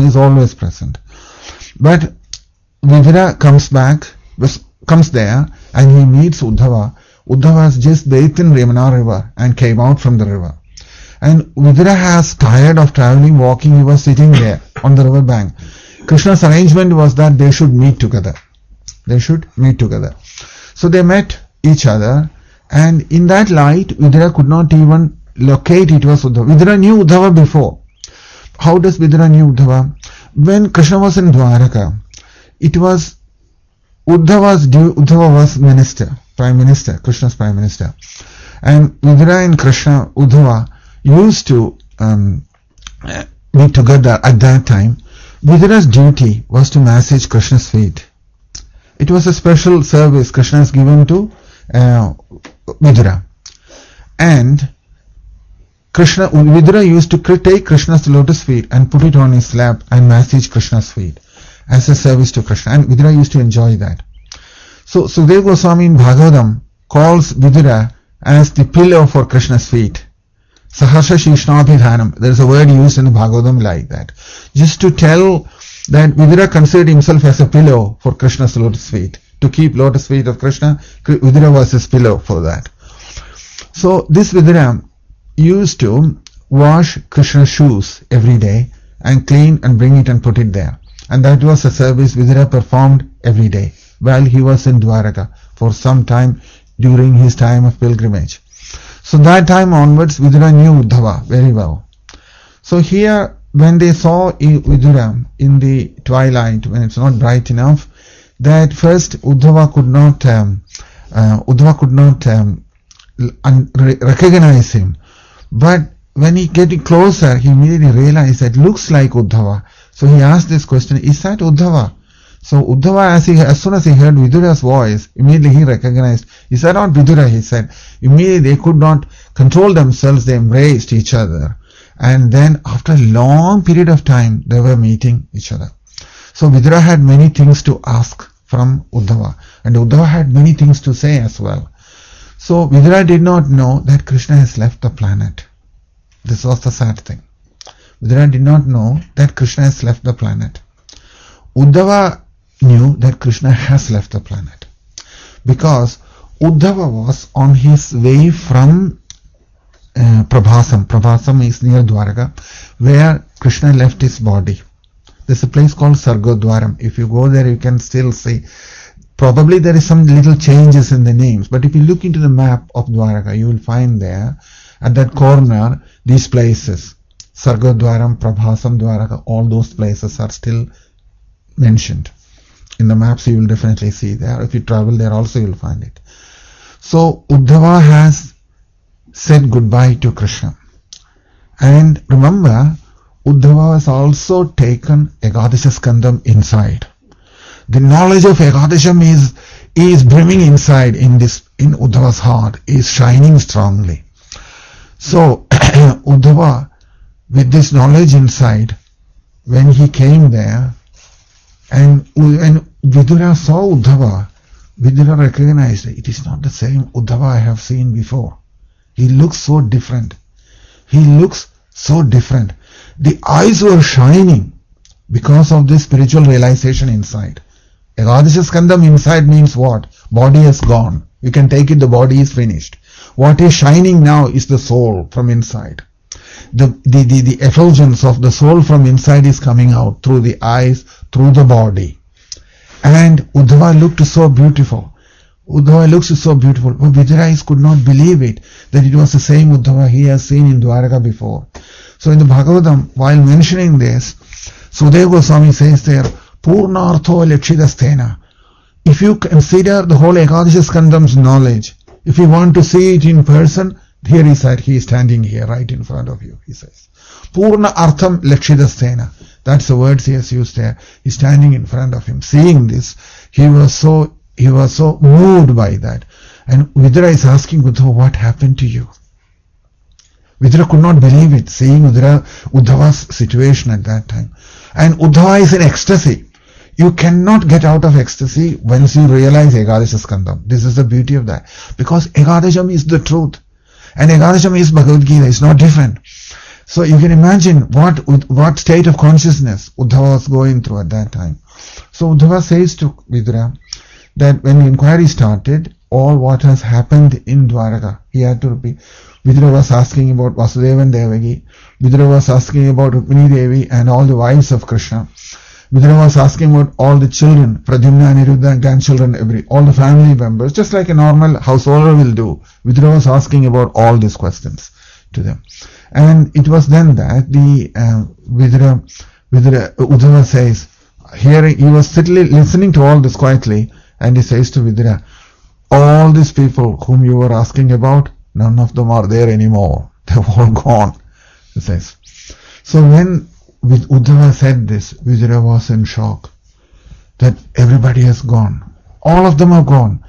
But Vidura comes there and he meets Uddhava. Uddhava has just bathed in Yamuna river and came out from the river. And Vidura has tired of traveling, walking. He was sitting there on the river bank. Krishna's arrangement was that they should meet together. They should meet together. So they met each other, and in that light, Vidura could not even locate it was Uddhava. Vidura knew Uddhava before. How does Vidura knew Uddhava? When Krishna was in Dwaraka, it was Uddhava was minister, prime minister, Krishna's prime minister. And Vidura and Krishna, Uddhava, used to be together at that time. Vidura's duty was to massage Krishna's feet. It was a special service Krishna has given to Vidura. And Vidura used to take Krishna's lotus feet and put it on his lap and massage Krishna's feet as a service to Krishna. And Vidura used to enjoy that. So Sukadeva Goswami in Bhagavatam calls Vidura as the pillow for Krishna's feet. Saharsha Shishnabhidhanam. There is a word used in the Bhagavatam like that. Just to tell that Vidura considered himself as a pillow for Krishna's lotus feet. To keep lotus feet of Krishna, Vidura was his pillow for that. So this Vidura used to wash Krishna's shoes every day and clean and bring it and put it there. And that was a service Vidura performed every day while he was in Dwaraka for some time during his time of pilgrimage. So that time onwards, Vidura knew Uddhava very well. So here, when they saw Vidura in the twilight, when it's not bright enough, that first Uddhava could not recognize him. But when he getting closer, he immediately realized that looks like Uddhava. So he asked this question, is that Uddhava? So Uddhava, as soon as he heard Vidura's voice, immediately he recognized, is that not Vidura? He said. Immediately they could not control themselves, they embraced each other. And then after a long period of time, they were meeting each other. So Vidura had many things to ask from Uddhava. And Uddhava had many things to say as well. So Vidura did not know that Krishna has left the planet. This was the sad thing. Vidura did not know that Krishna has left the planet. Uddhava knew that Krishna has left the planet. Because Uddhava was on his way from Prabhasam. Prabhasam is near Dwaraka, where Krishna left his body. There's a place called Sargodwaram. If you go there, you can still see. Probably there is some little changes in the names, but if you look into the map of Dwaraka, you will find there, at that corner, these places. Sargodwaram, Prabhasam, Dwaraka, all those places are still mentioned. In the maps you will definitely see there. If you travel there also you will find it. So Uddhava has said goodbye to Krishna. And remember, Uddhava has also taken Ekadasha Skandam inside. The knowledge of Ekadasham is brimming inside in Uddhava's heart, is shining strongly. So Uddhava, with this knowledge inside, when he came there, and when Vidura saw Uddhava, Vidura recognized it is not the same Uddhava I have seen before. He looks so different. He looks so different. The eyes were shining because of this spiritual realization inside. Ekadasha Skandam inside means what? Body has gone. You can take it, the body is finished. What is shining now is the soul from inside. The effulgence of the soul from inside is coming out through the eyes, through the body. And Uddhava looked so beautiful. Uddhava looks so beautiful. But Vidura could not believe it, that it was the same Uddhava he has seen in Dwaraka before. So in the Bhagavatam, while mentioning this, Sukadeva Goswami says there, Purnartho Lakshidasthena. If you consider the whole Ekadasha Skandam's knowledge, if you want to see it in person, here he is standing here right in front of you, he says. Purna Artham Lakshidasthena. That's the words he has used there. He's standing in front of him. Seeing this, he was so moved by that. And Vidura is asking Uddhava, what happened to you? Vidura could not believe it, seeing Uddhava's situation at that time. And Uddhava is in ecstasy. You cannot get out of ecstasy once you realize Ekadasha Skandam. This is the beauty of that. Because Ekadasham is the truth. And Ekadasham is Bhagavad Gita. It's not different. So you can imagine what state of consciousness Uddhava was going through at that time. So Uddhava says to Vidura that when the inquiry started, all what has happened in Dwaraka, he had to repeat. Vidura was asking about Vasudeva and Devaki. Vidura was asking about Rukmini Devi and all the wives of Krishna. Vidura was asking about all the children, Pradyumna, Aniruddha, grandchildren, all the family members, just like a normal householder will do. Vidura was asking about all these questions to them. And it was then that the Uddhava says, here he was listening to all this quietly, and he says to Vidura, all these people whom you were asking about, none of them are there anymore. They've all gone, he says. So when Uddhava said this, Vidura was in shock that everybody has gone. All of them are gone.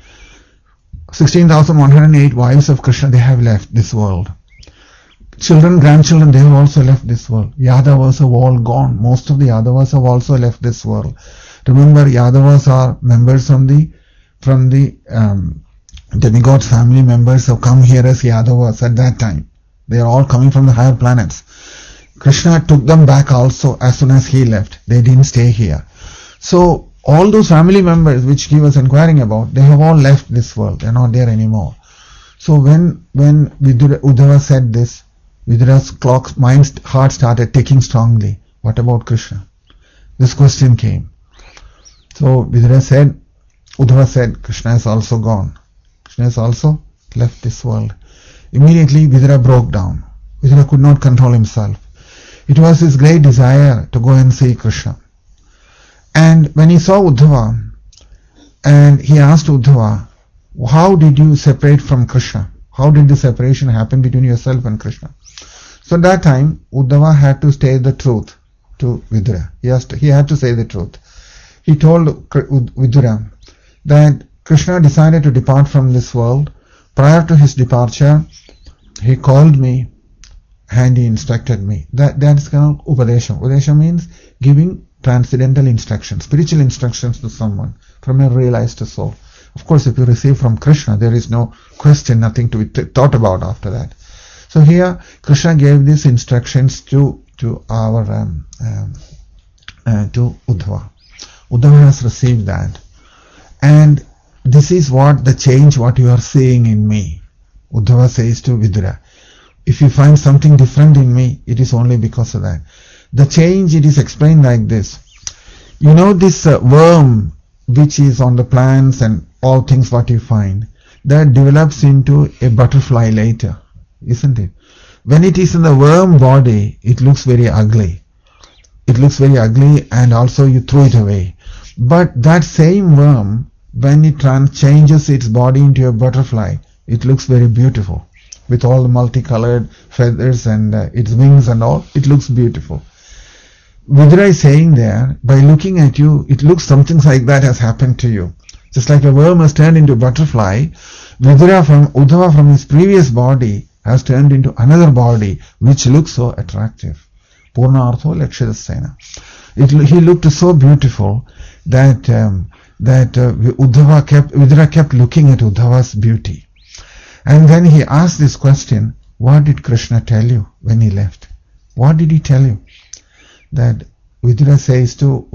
16,108 wives of Krishna, they have left this world. Children, grandchildren, they have also left this world. Yadavas have all gone. Most of the Yadavas have also left this world. Remember, Yadavas are members from the demigod family members have come here as Yadavas at that time. They are all coming from the higher planets. Krishna took them back also as soon as he left. They didn't stay here. So all those family members which he was inquiring about, they have all left this world. They are not there anymore. So when Uddhava said this, Vidura's heart started ticking strongly. What about Krishna? This question came. So Uddhava said, Krishna is also gone. Krishna has also left this world. Immediately Vidura broke down. Vidura could not control himself. It was his great desire to go and see Krishna. And when he saw Uddhava, and he asked Uddhava, how did you separate from Krishna? How did the separation happen between yourself and Krishna? So at that time, Uddhava had to say the truth to Vidura. He had to say the truth. He told Vidura that Krishna decided to depart from this world. Prior to his departure, he called me and he instructed me. That is called Upadesha. Upadesha means giving transcendental instructions, spiritual instructions to someone from a realized soul. Of course, if you receive from Krishna, there is no question, nothing to be thought about after that. So here, Krishna gave these instructions to Uddhava. Uddhava has received that, and this is what the change what you are seeing in me. Uddhava says to Vidura, if you find something different in me, it is only because of that. The change, it is explained like this. You know this worm which is on the plants and all things what you find, that develops into a butterfly later, isn't it? When it is in the worm body, it looks very ugly. It looks very ugly, and also you throw it away. But that same worm, when it changes its body into a butterfly, it looks very beautiful. With all the multicolored feathers and its wings and all, it looks beautiful. Vidura is saying there, by looking at you, it looks something like that has happened to you. Just like a worm has turned into a butterfly, Uddhava from his previous body has turned into another body which looks so attractive. Purnartho Lakshadasena. He looked so beautiful that Vidura kept looking at Uddhava's beauty. And then he asked this question, what did Krishna tell you when he left? What did he tell you? That Uddhava says to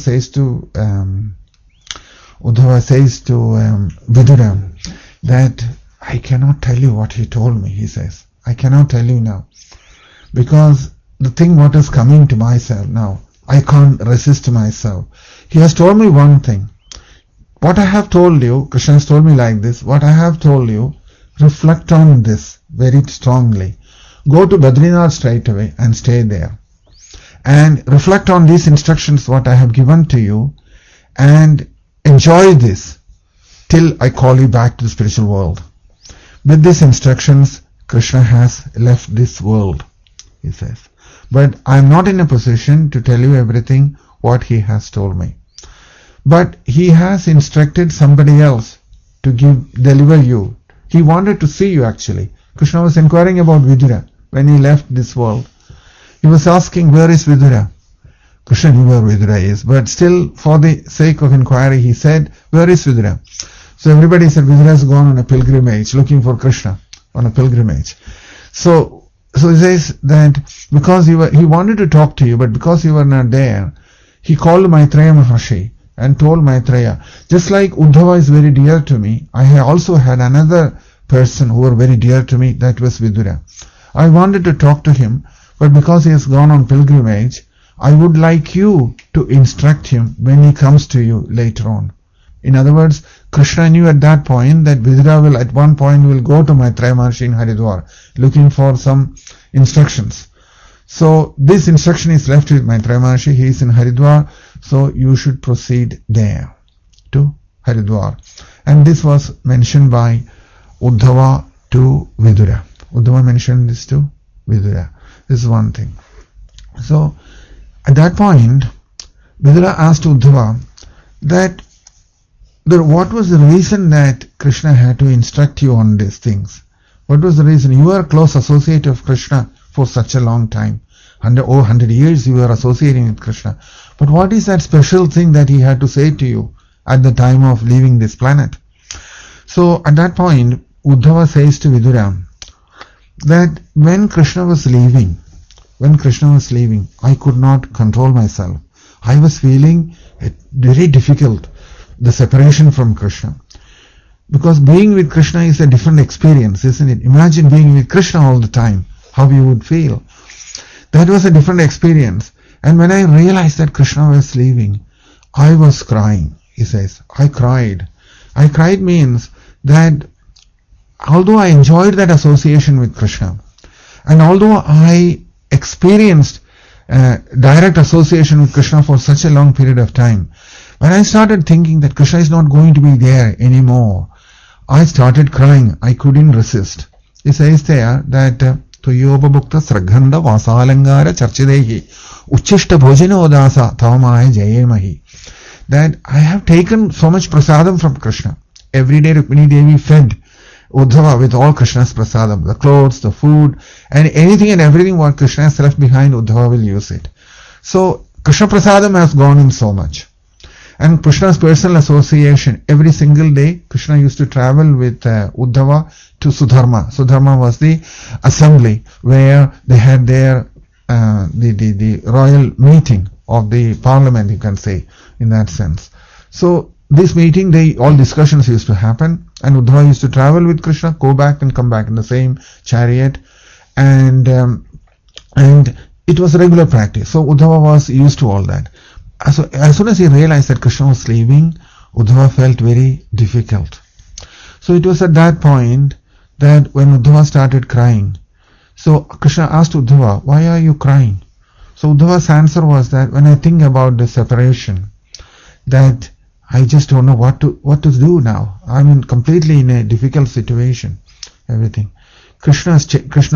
Vidura that I cannot tell you what he told me, he says. I cannot tell you now. Because the thing what is coming to myself now, I can't resist myself. He has told me one thing. What I have told you, Krishna has told me like this, what I have told you, reflect on this very strongly. Go to Badrinath straight away and stay there. And reflect on these instructions what I have given to you and enjoy this till I call you back to the spiritual world. With these instructions, Krishna has left this world, he says. But I am not in a position to tell you everything what he has told me. But he has instructed somebody else to deliver you. He wanted to see you actually. Krishna was inquiring about Vidura when he left this world. He was asking, where is Vidura? Krishna knew where Vidura is, but still for the sake of inquiry he said, where is Vidura? So everybody said Vidura has gone on a pilgrimage, looking for Krishna on a pilgrimage. So he says that because he wanted to talk to you, but because you were not there, he called Maitreya Maharshi and told Maitreya, just like Uddhava is very dear to me, I also had another person who were very dear to me, that was Vidura. I wanted to talk to him, but because he has gone on pilgrimage, I would like you to instruct him when he comes to you later on. In other words, Krishna knew at that point that Vidura will at one point will go to Maitreya Maharshi in Haridwar looking for some instructions. So this instruction is left with Maitreya Maharshi. He is in Haridwar, so you should proceed there to Haridwar. And this was mentioned by Uddhava to Vidura. Uddhava mentioned this to Vidura. This is one thing. So at that point, Vidura asked Uddhava that what was the reason that Krishna had to instruct you on these things? What was the reason? You are a close associate of Krishna for such a long time. 100 years you were associating with Krishna. But what is that special thing that he had to say to you at the time of leaving this planet? So at that point, Uddhava says to Vidura that when Krishna was leaving, I could not control myself. I was feeling it very difficult, the separation from Krishna. Because being with Krishna is a different experience, isn't it? Imagine being with Krishna all the time, how you would feel. That was a different experience. And when I realized that Krishna was leaving, I was crying, he says. I cried. I cried means that although I enjoyed that association with Krishna, and although I experienced direct association with Krishna for such a long period of time, when I started thinking that Krishna is not going to be there anymore, I started crying. I couldn't resist. He says there that Tuyobabhukta Sraghanda Vasalangara Charchidehi Uchishta Bhojana Odasa Tavamaya Jayemahi. That I have taken so much prasadam from Krishna. Every day Rukmini Devi fed Uddhava with all Krishna's prasadam, the clothes, the food, and anything and everything what Krishna has left behind, Uddhava will use it. So Krishna prasadam has gone in so much. And Krishna's personal association, every single day Krishna used to travel with Uddhava to Sudharma. Sudharma was the assembly where they had their the royal meeting of the parliament, you can say, in that sense. So this meeting, all discussions used to happen, and Uddhava used to travel with Krishna, go back and come back in the same chariot, and it was a regular practice. So Uddhava was used to all that. So as soon as he realized that Krishna was leaving, Uddhava felt very difficult. So it was at that point that when Uddhava started crying, so Krishna asked Uddhava, why are you crying? So Uddhava's answer was that when I think about the separation, that I just don't know what to do now. I'm completely in a difficult situation. Everything. Krishna's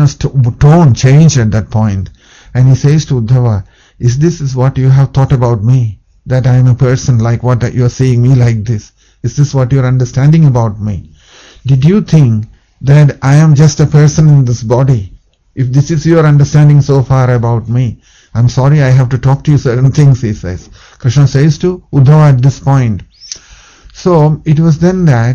tone changed at that point, and he says to Uddhava, is this what you have thought about me? That I am a person like what you are saying me like this? Is this what you are understanding about me? Did you think that I am just a person in this body? If this is your understanding so far about me, I'm sorry, I have to talk to you certain things, he says. Krishna says to Uddhava at this point. So it was then that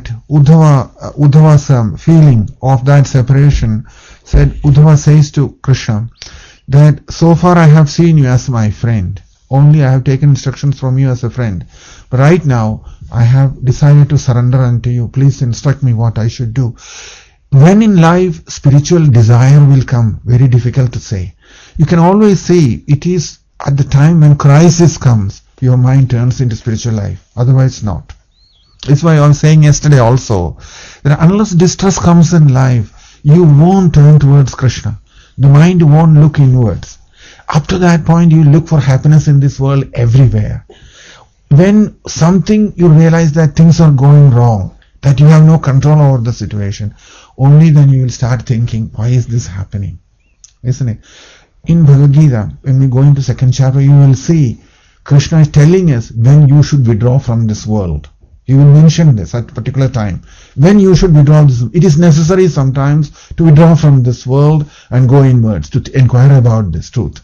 Uddhava's feeling of that separation said, Uddhava says to Krishna that so far I have seen you as my friend. Only I have taken instructions from you as a friend. But right now I have decided to surrender unto you. Please instruct me what I should do. When in life spiritual desire will come, very difficult to say. You can always see it is at the time when crisis comes, your mind turns into spiritual life. Otherwise not. That's why I was saying yesterday also, that unless distress comes in life, you won't turn towards Krishna. The mind won't look inwards. Up to that point, you look for happiness in this world everywhere. When something you realize that things are going wrong, that you have no control over the situation, only then you will start thinking, why is this happening? Isn't it? In Bhagavad Gita, when we go into second chapter, you will see Krishna is telling us when you should withdraw from this world. He will mention this at a particular time. When you should withdraw this, it is necessary sometimes to withdraw from this world and go inwards to inquire about this truth.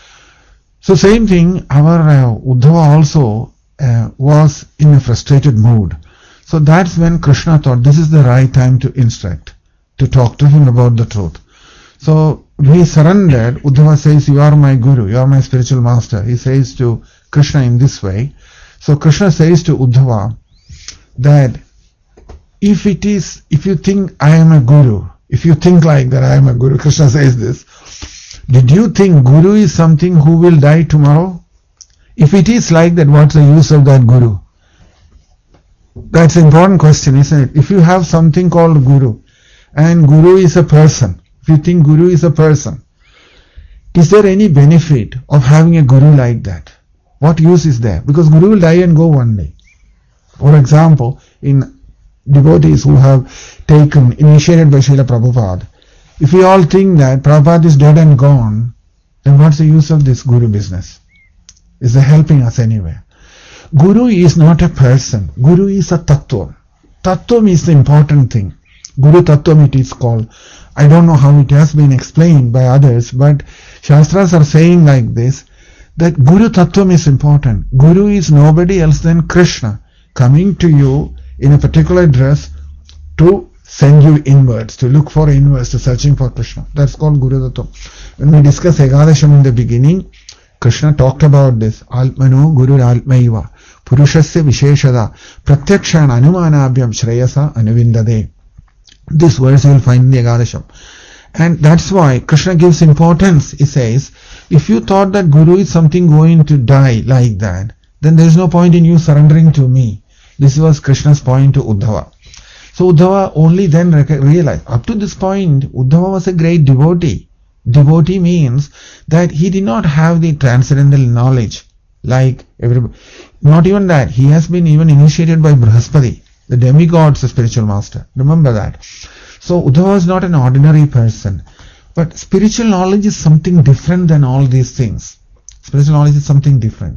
So same thing, our Uddhava also was in a frustrated mood. So that's when Krishna thought this is the right time to instruct, to talk to him about the truth. So he surrendered. Uddhava says, you are my guru, you are my spiritual master. He says to Krishna in this way. So Krishna says to Uddhava that if you think I am a guru, if you think like that I am a guru, Krishna says this, Did you think Guru is something who will die tomorrow? If it is like that, what's the use of that Guru? That's an important question, isn't it? If you have something called Guru, and Guru is a person, if you think Guru is a person, is there any benefit of having a Guru like that? What use is there? Because Guru will die and go one day. For example, in devotees who have taken, initiated by Srila Prabhupada, if we all think that Prabhupada is dead and gone, then what's the use of this Guru business? Is it helping us anywhere? Guru is not a person. Guru is a tattva. Tattva is the important thing. Guru Tattvam it is called. I don't know how it has been explained by others, but Shastras are saying like this, that Guru Tattvam is important. Guru is nobody else than Krishna coming to you in a particular dress to send you inwards, to look for inwards, to searching for Krishna. That's called Guru Tattvam. When we discussed Ekadasham in the beginning, Krishna talked about this. Altmano Guru Altmaiva Purushasya Visheshada Pratyakshan Anumanabhyam Shreyasa Anuvindade. This verse you will find in the Ekadasham. And that's why Krishna gives importance. He says, if you thought that Guru is something going to die like that, then there is no point in you surrendering to me. This was Krishna's point to Uddhava. So Uddhava only then realized, up to this point, Uddhava was a great devotee. Devotee means that he did not have the transcendental knowledge like everybody. Not even that. He has been even initiated by Brihaspati, the demigod's spiritual master. Remember that. So Uddhava is not an ordinary person. But spiritual knowledge is something different than all these things. Spiritual knowledge is something different.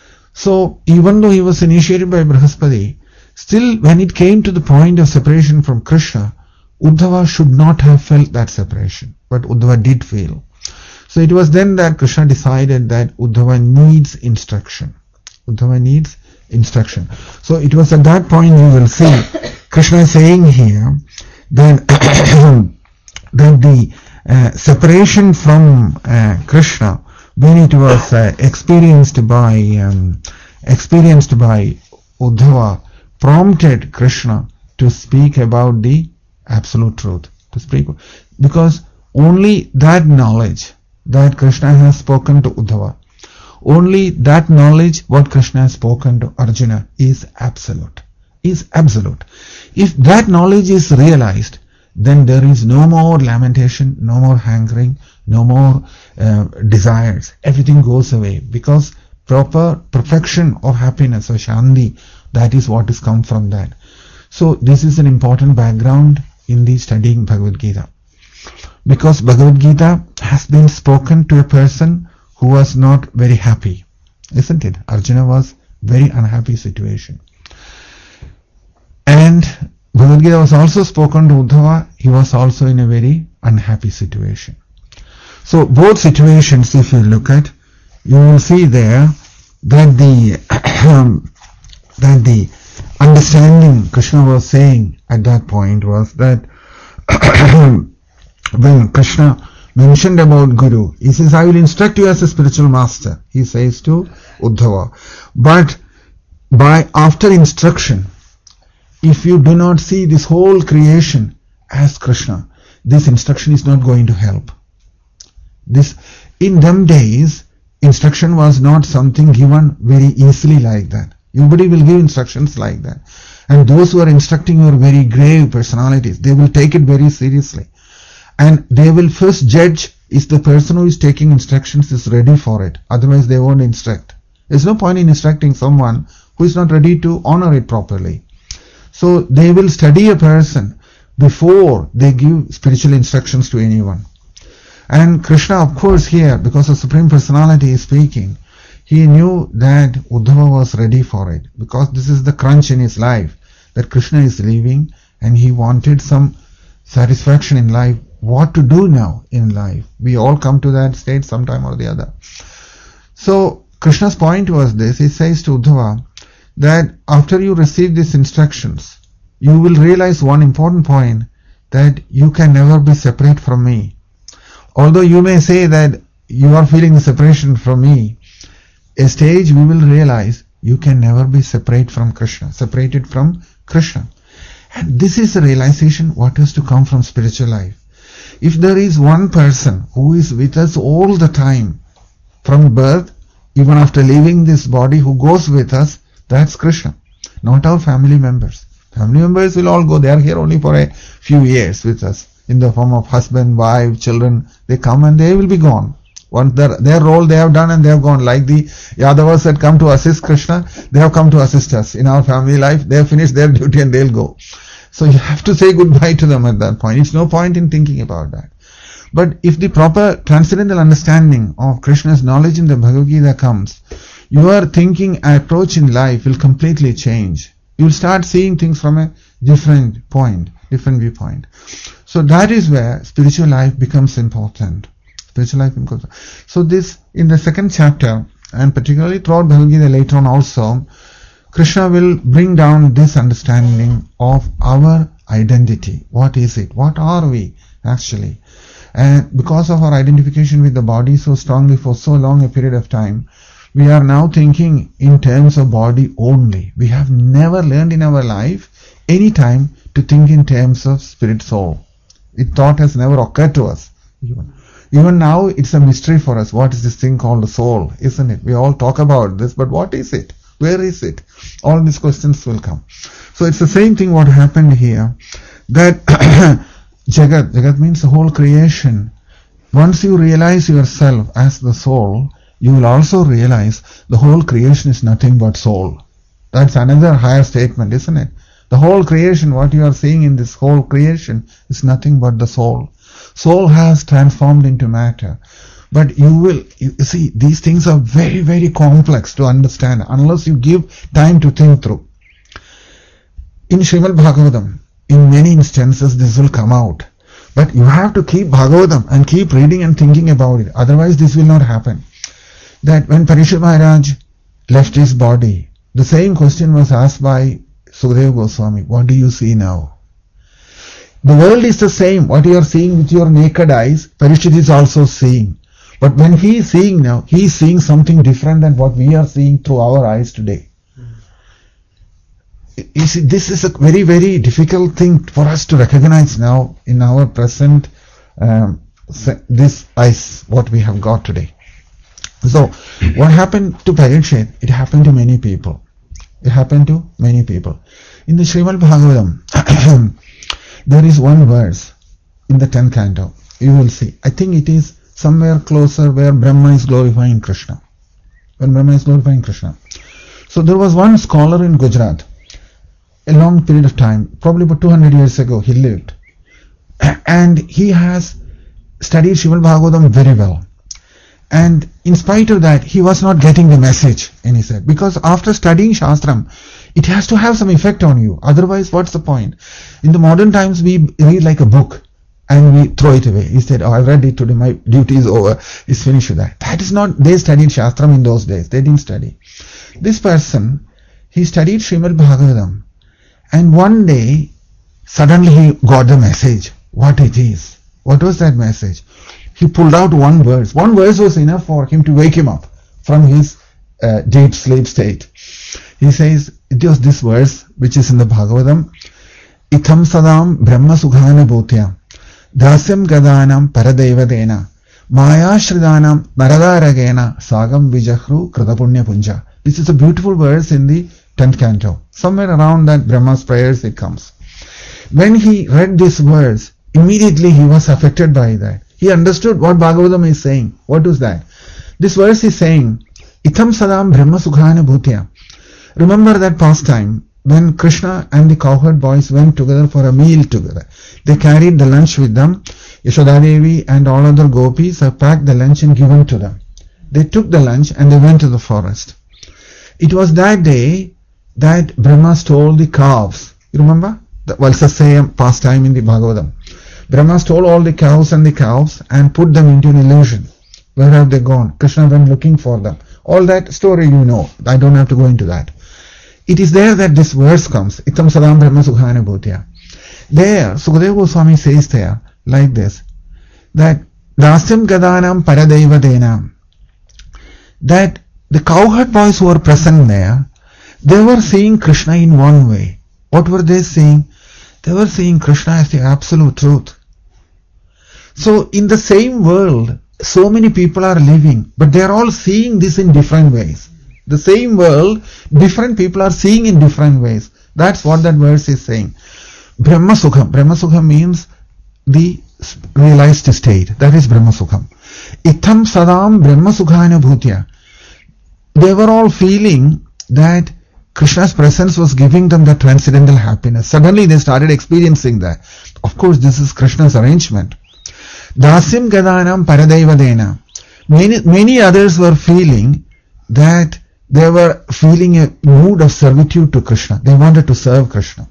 So even though he was initiated by Brihaspati, still when it came to the point of separation from Krishna, Uddhava should not have felt that separation. But Uddhava did feel. So it was then that Krishna decided that Uddhava needs instruction. Uddhava needs instruction. So it was at that point you will see Krishna is saying here that, that the separation from Krishna, when it was experienced by Uddhava, prompted Krishna to speak about the absolute truth. To speak, because only that knowledge that Krishna has spoken to Uddhava, only that knowledge what Krishna has spoken to Arjuna is absolute. Is absolute. If that knowledge is realized, then there is no more lamentation, no more hankering, no more desires. Everything goes away, because proper perfection of happiness or shanti, that is what is come from that. So this is an important background in the studying Bhagavad Gita, because Bhagavad Gita has been spoken to a person who was not very happy, isn't it? Arjuna was very unhappy situation, and Bhagavad Gita was also spoken to Uddhava. He was also in a very unhappy situation. So both situations, if you look at, you will see there that the understanding Krishna was saying at that point was that when Krishna mentioned about Guru, he says, I will instruct you as a spiritual master, he says to Uddhava. But after instruction, if you do not see this whole creation as Krishna, this instruction is not going to help. In them days, instruction was not something given very easily like that. Nobody will give instructions like that. And those who are instructing are very grave personalities. They will take it very seriously. And they will first judge if the person who is taking instructions is ready for it. Otherwise they won't instruct. There's no point in instructing someone who is not ready to honor it properly. So they will study a person before they give spiritual instructions to anyone. And Krishna, of course, here, because the Supreme Personality is speaking, he knew that Uddhava was ready for it, because this is the crunch in his life that Krishna is leaving, and he wanted some satisfaction in life. What to do now in life? We all come to that state sometime or the other. So Krishna's point was this. He says to Uddhava that after you receive these instructions, you will realize one important point, that you can never be separate from me. Although you may say that you are feeling the separation from me, a stage we will realize you can never be separated from Krishna. And this is the realization what is to come from spiritual life. If there is one person who is with us all the time, from birth, even after leaving this body, who goes with us, that's Krishna, not our family members. Family members will all go. They are here only for a few years with us in the form of husband, wife, children. They come and they will be gone. Once their role they have done and they have gone. Like the Yadavas had come to assist Krishna, they have come to assist us in our family life. They have finished their duty and they'll go. So you have to say goodbye to them at that point. It's no point in thinking about that. But if the proper transcendental understanding of Krishna's knowledge in the Bhagavad Gita comes, your thinking and approach in life will completely change. You will start seeing things from a different viewpoint. So that is where spiritual life becomes important. So this, in the second chapter, and particularly throughout Bhagavad Gita later on also, Krishna will bring down this understanding of our identity. What is it? What are we actually? And because of our identification with the body so strongly for so long a period of time, we are now thinking in terms of body only. We have never learned in our life any time to think in terms of spirit soul. Thought has never occurred to us. Even now it's a mystery for us. What is this thing called the soul, isn't it? We all talk about this, but what is it? Where is it? All these questions will come. So it's the same thing what happened here. That Jagat means the whole creation. Once you realize yourself as the soul, you will also realize the whole creation is nothing but soul. That's another higher statement, isn't it? The whole creation, what you are seeing in this whole creation is nothing but the soul. Soul has transformed into matter. But you see, these things are very, very complex to understand unless you give time to think through. In Srimad Bhagavatam, in many instances this will come out. But you have to keep Bhagavatam and keep reading and thinking about it. Otherwise this will not happen. That when Parikshit Maharaj left his body, the same question was asked by Sukadeva Goswami. What do you see now? The world is the same. What you are seeing with your naked eyes, Parikshit is also seeing. But when he is seeing now, he is seeing something different than what we are seeing through our eyes today. You see, this is a very, very difficult thing for us to recognize now in our present, this eyes, what we have got today. So, what happened to Parikshit? It happened to many people. In the Srimad Bhagavatam, there is one verse in the 10th canto. You will see. I think it is somewhere closer where Brahma is glorifying Krishna. So there was one scholar in Gujarat, a long period of time, probably about 200 years ago, he lived. And he has studied Srimad Bhagavatam very well. And in spite of that, he was not getting the message. And he said, because after studying Shastram, it has to have some effect on you. Otherwise, what's the point? In the modern times, we read like a book and we throw it away. He said, I've read it today, my duty is over, it's finished with that. That is not, they studied Shastram in those days. They didn't study. This person, he studied Srimad Bhagavatam. And one day, suddenly he got the message, what it is. What was that message? He pulled out one verse. One verse was enough for him to wake him up from his deep sleep state. He says, it was this verse which is in the Bhagavatam, Itham sadam brahma sukhana bhutya, dasyam gadanam paradevadena, maya shridanam naradaragena, sagam vijahru kritapunya punja. This is a beautiful verse in the 10th canto. Somewhere around that Brahma's prayers it comes. When he read this verse, immediately he was affected by that. He understood what Bhagavatam is saying. What was that? This verse is saying, Itham sadam brahma sukhana bhutya. Remember that pastime when Krishna and the cowherd boys went together for a meal together. They carried the lunch with them. Yashodadevi and all other gopis have packed the lunch and given to them. They took the lunch and they went to the forest. It was that day that Brahma stole the calves. You remember? Well, it's the same pastime in the Bhagavatam. Brahma stole all the cows and the calves and put them into an illusion. Where have they gone? Krishna went looking for them. All that story you know. I don't have to go into that. It is there that this verse comes. Itham sadam brahma sukhana bhutya. There, Sukadeva Goswami says there, like this, that dasyam gadanam paradevadena, that the cowherd boys who were present there, they were seeing Krishna in one way. What were they seeing? They were seeing Krishna as the absolute truth. So in the same world, so many people are living, but they are all seeing this in different ways. The same world, different people are seeing in different ways. That's what that verse is saying. Brahma Sukham. Brahma Sukham means the realized state. That is Brahma Sukham. Itham Sadam Brahma Sukhana Bhutya. They were all feeling that Krishna's presence was giving them the transcendental happiness. Suddenly they started experiencing that. Of course, this is Krishna's arrangement. Dasim Gadanam Paradevadena. Many others were feeling that they were feeling a mood of servitude to Krishna. They wanted to serve Krishna.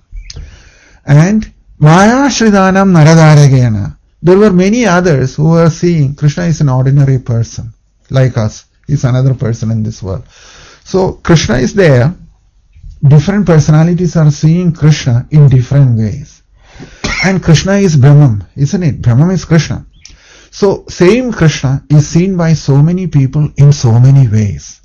And Maya Shridanam Naradaragena. There were many others who were seeing Krishna is an ordinary person, like us. He's another person in this world. So Krishna is there. Different personalities are seeing Krishna in different ways. And Krishna is Brahman, isn't it? Brahman is Krishna. So same Krishna is seen by so many people in so many ways.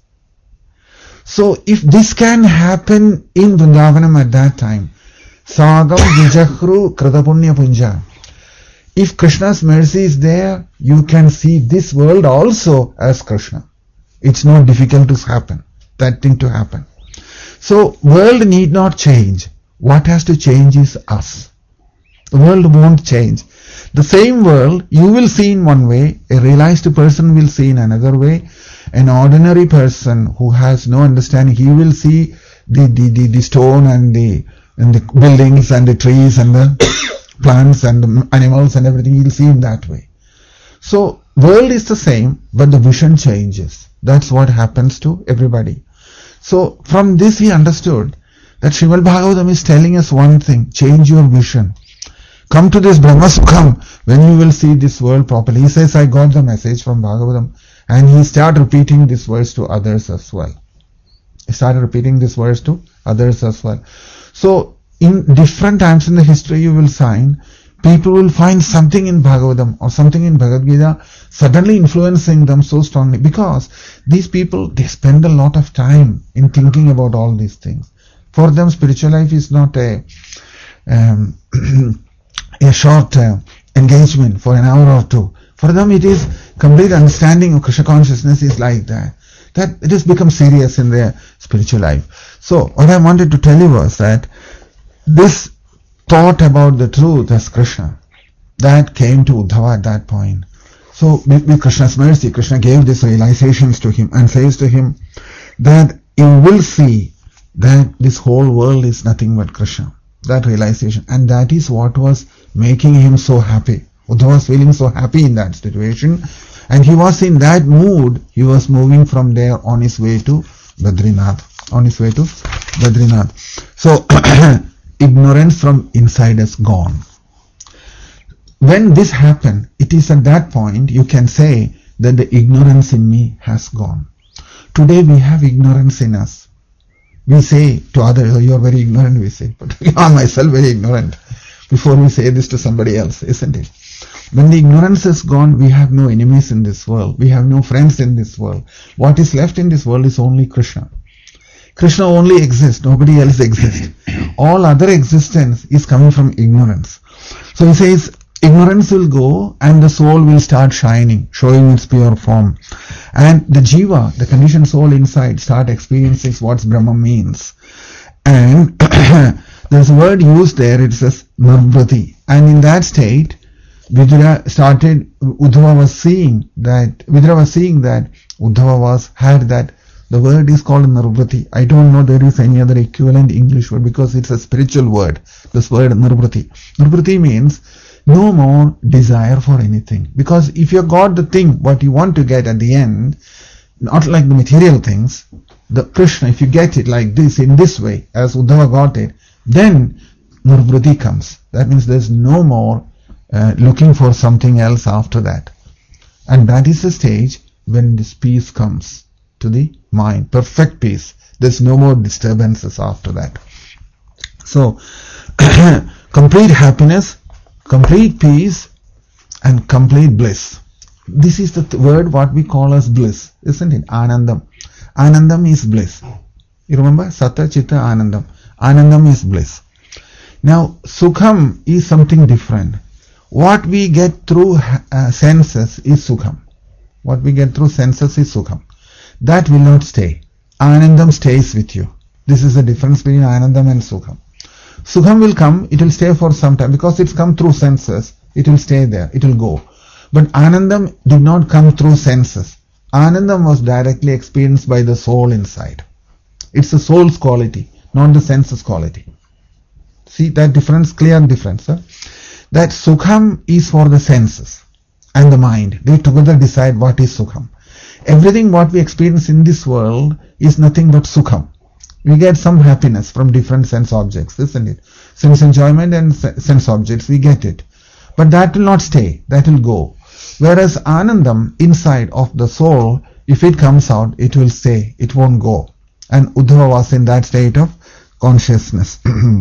So if this can happen in Vrindavanam at that time, Sagam Vijahru Kritapunya Punja. If Krishna's mercy is there, you can see this world also as Krishna. It's not difficult to happen, that thing to happen. So world need not change. What has to change is us. The world won't change. The same world you will see in one way, a realized person will see in another way, an ordinary person who has no understanding, he will see the stone and the buildings and the trees and the plants and the animals and everything, he'll see in that way. So world is the same, but the vision changes. That's what happens to everybody. So from this he understood that Srimad Bhagavatam is telling us one thing: change your vision. Come to this Brahma Sukham when you will see this world properly. He says, I got the message from Bhagavatam, and he started repeating this verse to others as well. So in different times in the history you will find, people will find something in Bhagavatam or something in Bhagavad Gita suddenly influencing them so strongly, because these people, they spend a lot of time in thinking about all these things. For them, spiritual life is not a short engagement for an hour or two. For them it is complete understanding of Krishna consciousness is like that. That it has become serious in their spiritual life. So what I wanted to tell you was that this thought about the truth as Krishna, that came to Uddhava at that point. So with Krishna's mercy, Krishna gave these realizations to him and says to him that you will see that this whole world is nothing but Krishna. That realization. And that is what was making him so happy. Uddhava was feeling so happy in that situation. And he was in that mood. He was moving from there on his way to Badrinath. So ignorance from inside is gone. When this happened, it is at that point you can say that the ignorance in me has gone. Today we have ignorance in us. We say to others, oh, you are very ignorant, we say. But I am myself very ignorant before we say this to somebody else, isn't it? When the ignorance is gone, we have no enemies in this world. We have no friends in this world. What is left in this world is only Krishna. Krishna only exists, nobody else exists. All other existence is coming from ignorance. So he says, ignorance will go and the soul will start shining, showing its pure form. And the jiva, the conditioned soul inside, start experiencing what Brahma means. And there's a word used there, it says Nirvrati. And in that state, Uddhava was seeing that Uddhava had that. The word is called Nirvrati. I don't know there is any other equivalent English word because it's a spiritual word. This word Nirvrati. Nirvrati means no more desire for anything. Because if you got the thing, what you want to get at the end, not like the material things, the Krishna, if you get it like this, in this way, as Uddhava got it, then Nirvrati comes. That means there's no more looking for something else after that. And that is the stage when this peace comes to the mind. Perfect peace. There's no more disturbances after that. So, complete happiness, complete peace, and complete bliss. This is the word what we call as bliss, isn't it? Anandam. Anandam is bliss. You remember? Satta, Chitta, Anandam. Anandam is bliss. Now, Sukham is something different. what we get through senses is Sukham. What we get through senses is Sukham. That will not stay. Anandam stays with you. This is the difference between Anandam and Sukham. Sukham will come, it will stay for some time. Because it's come through senses, it will stay there, it will go. But Anandam did not come through senses. Anandam was directly experienced by the soul inside. It's the soul's quality, not the senses quality. See that difference, clear difference. Huh? That Sukham is for the senses and the mind. They together decide what is Sukham. Everything what we experience in this world is nothing but Sukham. We get some happiness from different sense objects, isn't it? Sense enjoyment and sense objects, we get it. But that will not stay, that will go. Whereas Anandam, inside of the soul, if it comes out, it will stay, it won't go. And Uddhava was in that state of consciousness.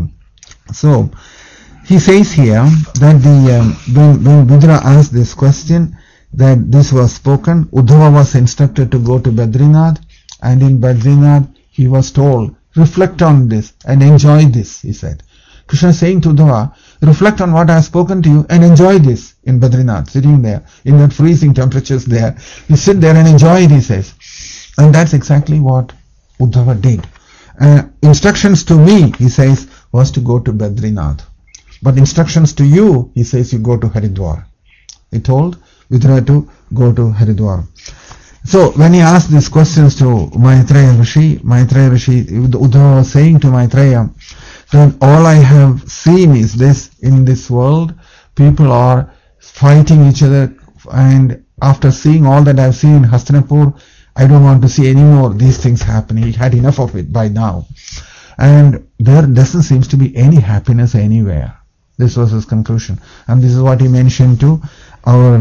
So, he says here that when Vidura asked this question, that this was spoken, Uddhava was instructed to go to Badrinath, and in Badrinath he was told, reflect on this and enjoy this, he said. Krishna is saying to Uddhava, reflect on what I have spoken to you and enjoy this in Badrinath, sitting there in that freezing temperatures there. You sit there and enjoy it, he says. And that's exactly what Uddhava did. Instructions to me, he says, was to go to Badrinath. But instructions to you, he says, you go to Haridwar. He told Vidura to go to Haridwar. So when he asked these questions to Maitreya Rishi, Uddhava was saying to Maitreya that all I have seen is this: in this world people are fighting each other, and after seeing all that I have seen in Hastinapur, I don't want to see any more these things happening. He had enough of it by now. And there doesn't seem to be any happiness anywhere. This was his conclusion. And this is what he mentioned to our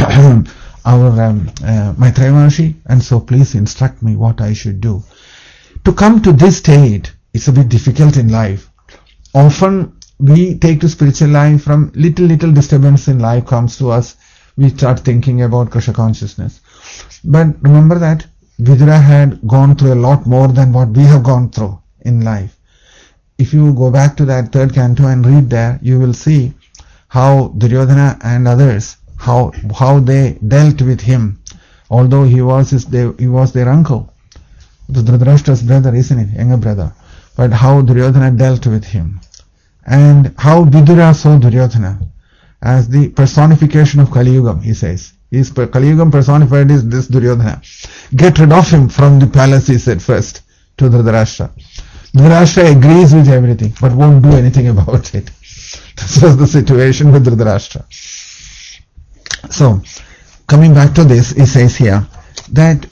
Maitreya Maharishi. And so please instruct me what I should do. To come to this state, it's a bit difficult in life. Often we take to spiritual life from little disturbance in life comes to us. We start thinking about Krishna consciousness. But remember that Vidura had gone through a lot more than what we have gone through in life. If you go back to that third canto and read there, you will see how Duryodhana and others, how they dealt with him, although he was their uncle, the Dhritarashtra's brother, isn't it, younger brother, but how Duryodhana dealt with him, and how Vidura saw Duryodhana as the personification of Kali Yugam, he says. Kali Yugam personified is this Duryodhana. Get rid of him from the palace, he said first to Dhritarashtra. Dhritarashtra agrees with everything, but won't do anything about it. This was the situation with Dhritarashtra. So, coming back to this, he says here that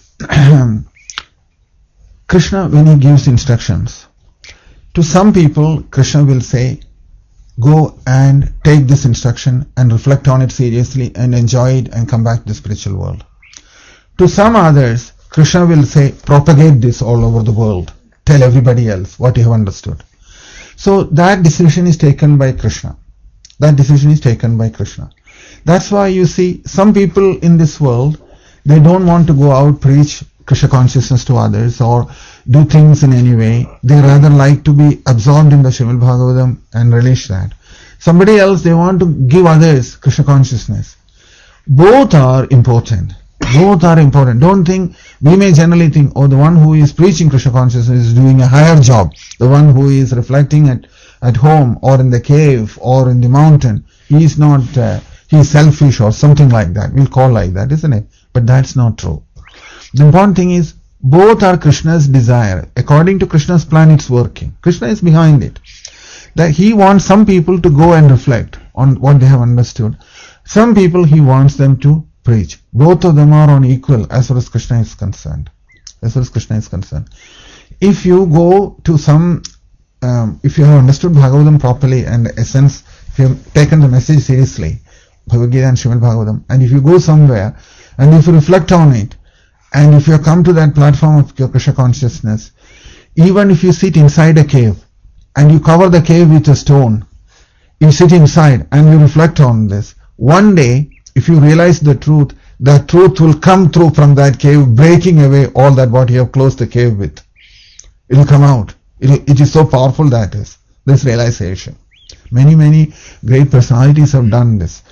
Krishna, when he gives instructions, to some people, Krishna will say, go and take this instruction and reflect on it seriously and enjoy it and come back to the spiritual world. To some others, Krishna will say, propagate this all over the world. Tell everybody else what you have understood. So that decision is taken by Krishna. That decision is taken by Krishna. That's why you see some people in this world, they don't want to go out preach Krishna consciousness to others or do things in any way. They rather like to be absorbed in the Srimad Bhagavatam and relish that. Somebody else, they want to give others Krishna consciousness. Both are important. Both are important. Don't think, we may generally think, oh, the one who is preaching Krishna consciousness is doing a higher job. The one who is reflecting at home or in the cave or in the mountain, he is not, he is selfish or something like that. We'll call like that, isn't it? But that's not true. The important thing is, both are Krishna's desire. According to Krishna's plan, it's working. Krishna is behind it. That he wants some people to go and reflect on what they have understood. Some people he wants them to preach. Both of them are on equal as far as Krishna is concerned. As far as Krishna is concerned. If you go to some, if you have understood Bhagavatam properly and the essence, if you have taken the message seriously, Bhagavad Gita and Srimad Bhagavatam, and if you go somewhere and if you reflect on it, and if you come to that platform of your Krishna consciousness, even if you sit inside a cave and you cover the cave with a stone, you sit inside and you reflect on this. One day, if you realize the truth will come through from that cave, breaking away all that what you have closed the cave with. It will come out. It is so powerful, that is, this realization. Many great personalities have done this.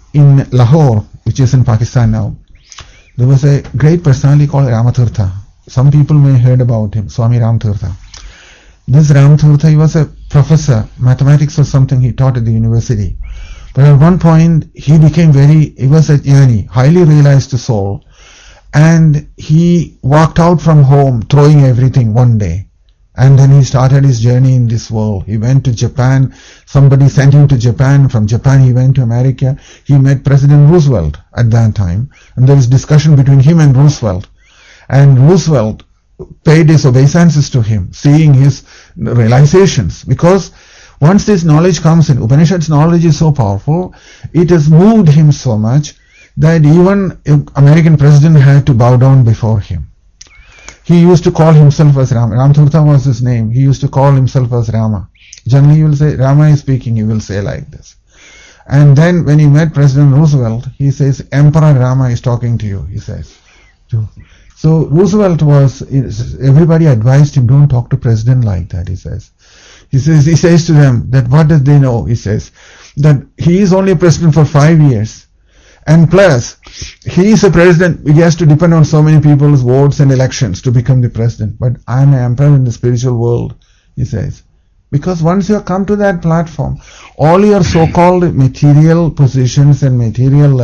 in Lahore, which is in Pakistan now, there was a great personality called Ramatirtha. Some people may have heard about him, Swami Ramatirtha. This Ramatirtha, he was a professor, mathematics or something, he taught at the university. But at one point, he was a jnani, highly realized soul, and he walked out from home throwing everything one day. And then he started his journey in this world. He went to Japan. Somebody sent him to Japan. From Japan he went to America. He met President Roosevelt at that time. And there was discussion between him and Roosevelt. And Roosevelt paid his obeisances to him, seeing his realizations. Because once this knowledge comes in, Upanishad's knowledge is so powerful, it has moved him so much that even American president had to bow down before him. He used to call himself as Rama. Ramatirtha was his name. He used to call himself as Rama. Generally he will say, Rama is speaking, he will say like this. And then when he met President Roosevelt, he says, Emperor Rama is talking to you, he says. So Roosevelt everybody advised him, don't talk to president like that, he says. He says to them that what does they know? He says that he is only a president for 5 years. And plus, he is a president, he has to depend on so many people's votes and elections to become the president. But I am an emperor in the spiritual world, he says. Because once you have come to that platform, all your so-called material positions and material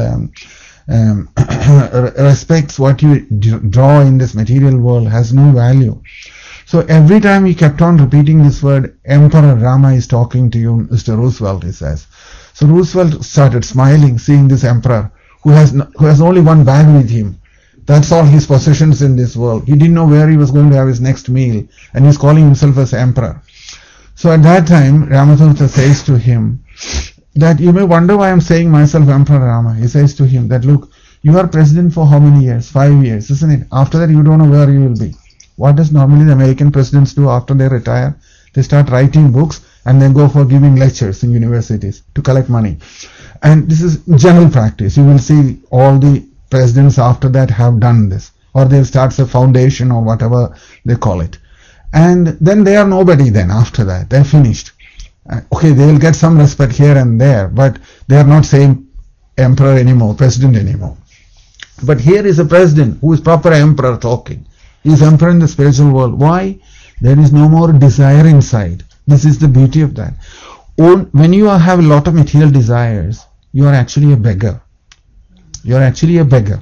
respects, what you draw in this material world has no value. So every time he kept on repeating this word, Emperor Rama is talking to you, Mr. Roosevelt, he says. So Roosevelt started smiling, seeing this emperor who has only one bag with him. That's all his possessions in this world. He didn't know where he was going to have his next meal, and he's calling himself as emperor. So at that time, Ramatirtha says to him that you may wonder why I'm saying myself Emperor Rama. He says to him that, look, you are president for how many years? 5 years, isn't it? After that, you don't know where you will be. What does normally the American presidents do after they retire? They start writing books and then go for giving lectures in universities to collect money. And this is general practice. You will see all the presidents after that have done this. Or they'll start a foundation or whatever they call it. And then they are nobody then after that. They're finished. Okay, they'll get some respect here and there, but they are not saying emperor anymore, president anymore. But here is a president who is proper emperor talking. He is emperor in the spiritual world. Why? There is no more desire inside. This is the beauty of that. When you have a lot of material desires, you are actually a beggar. You are actually a beggar.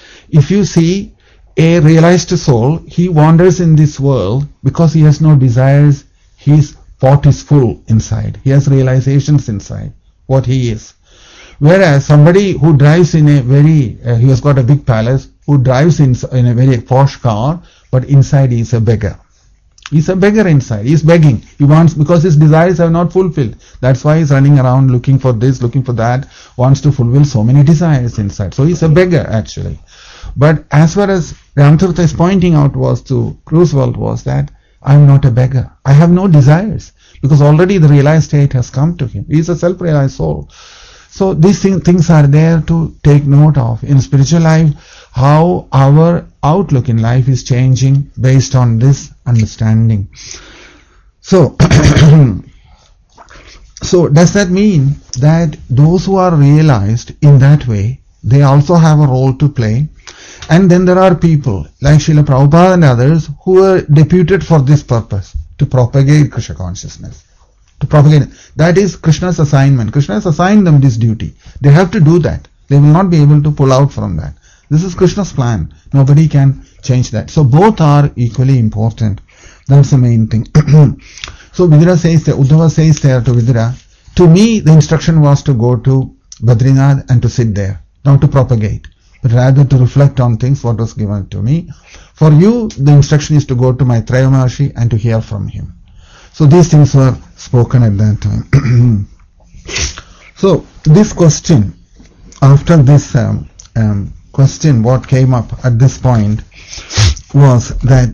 If you see a realized soul, he wanders in this world because he has no desires. His pot is full inside. He has realizations inside what he is. Whereas somebody who drives in a he has got a big palace, who drives in a very posh car, but inside he is a beggar. He's a beggar inside. He's begging. He wants, because his desires are not fulfilled. That's why he's running around looking for this, looking for that, wants to fulfill so many desires inside. So he's a beggar actually. But as far as Ramatirtha is pointing out to Roosevelt was that I'm not a beggar. I have no desires because already the realized state has come to him. He is a self-realized soul. So these things are there to take note of in spiritual life, how our outlook in life is changing based on this understanding. So, so does that mean that those who are realized in that way, they also have a role to play? And then there are people like Srila Prabhupada and others who are deputed for this purpose, to propagate Krishna consciousness. To propagate. That is Krishna's assignment. Krishna has assigned them this duty. They have to do that. They will not be able to pull out from that. This is Krishna's plan. Nobody can change that. So both are equally important. That's the main thing. So Vidura says there, Uddhava says there to Vidura, to me the instruction was to go to Badrinath and to sit there, not to propagate, but rather to reflect on things what was given to me. For you, the instruction is to go to Maitreya Maharshi and to hear from him. So these things were spoken at that time. So this question, after this question, what came up at this point was that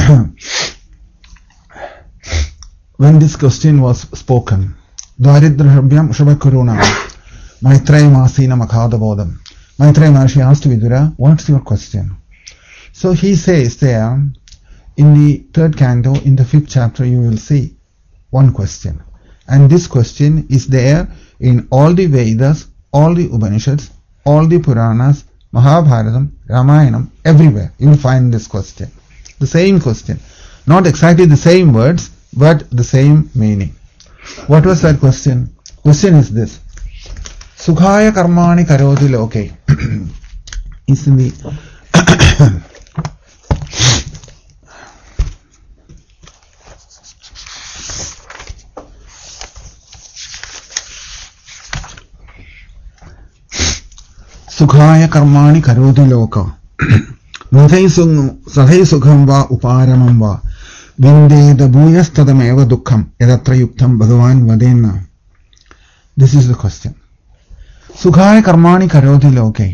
when this question was spoken, Daridrabhyam Shubhakurunam Maitreya Masina Makhadabodham, Maitreya Maharshi asked Vidura, what's your question? So he says there, in the 3rd canto, in the 5th chapter, you will see one question. And this question is there in all the Vedas all the Upanishads, all the Puranas, Mahabharatam, Ramayanam, everywhere you will find this question. The same question. Not exactly the same words, but the same meaning. What was that question? Question is this. Sukhaya karmani karoti loke. Is in the Sukhaya karmani karoti loka. Madhai sukham va uparamam va. Vindeda bhuyastadameva dukkham yadatra yuktam bhagavan vadena. This is the question. Sukhaya karmani karoti loke.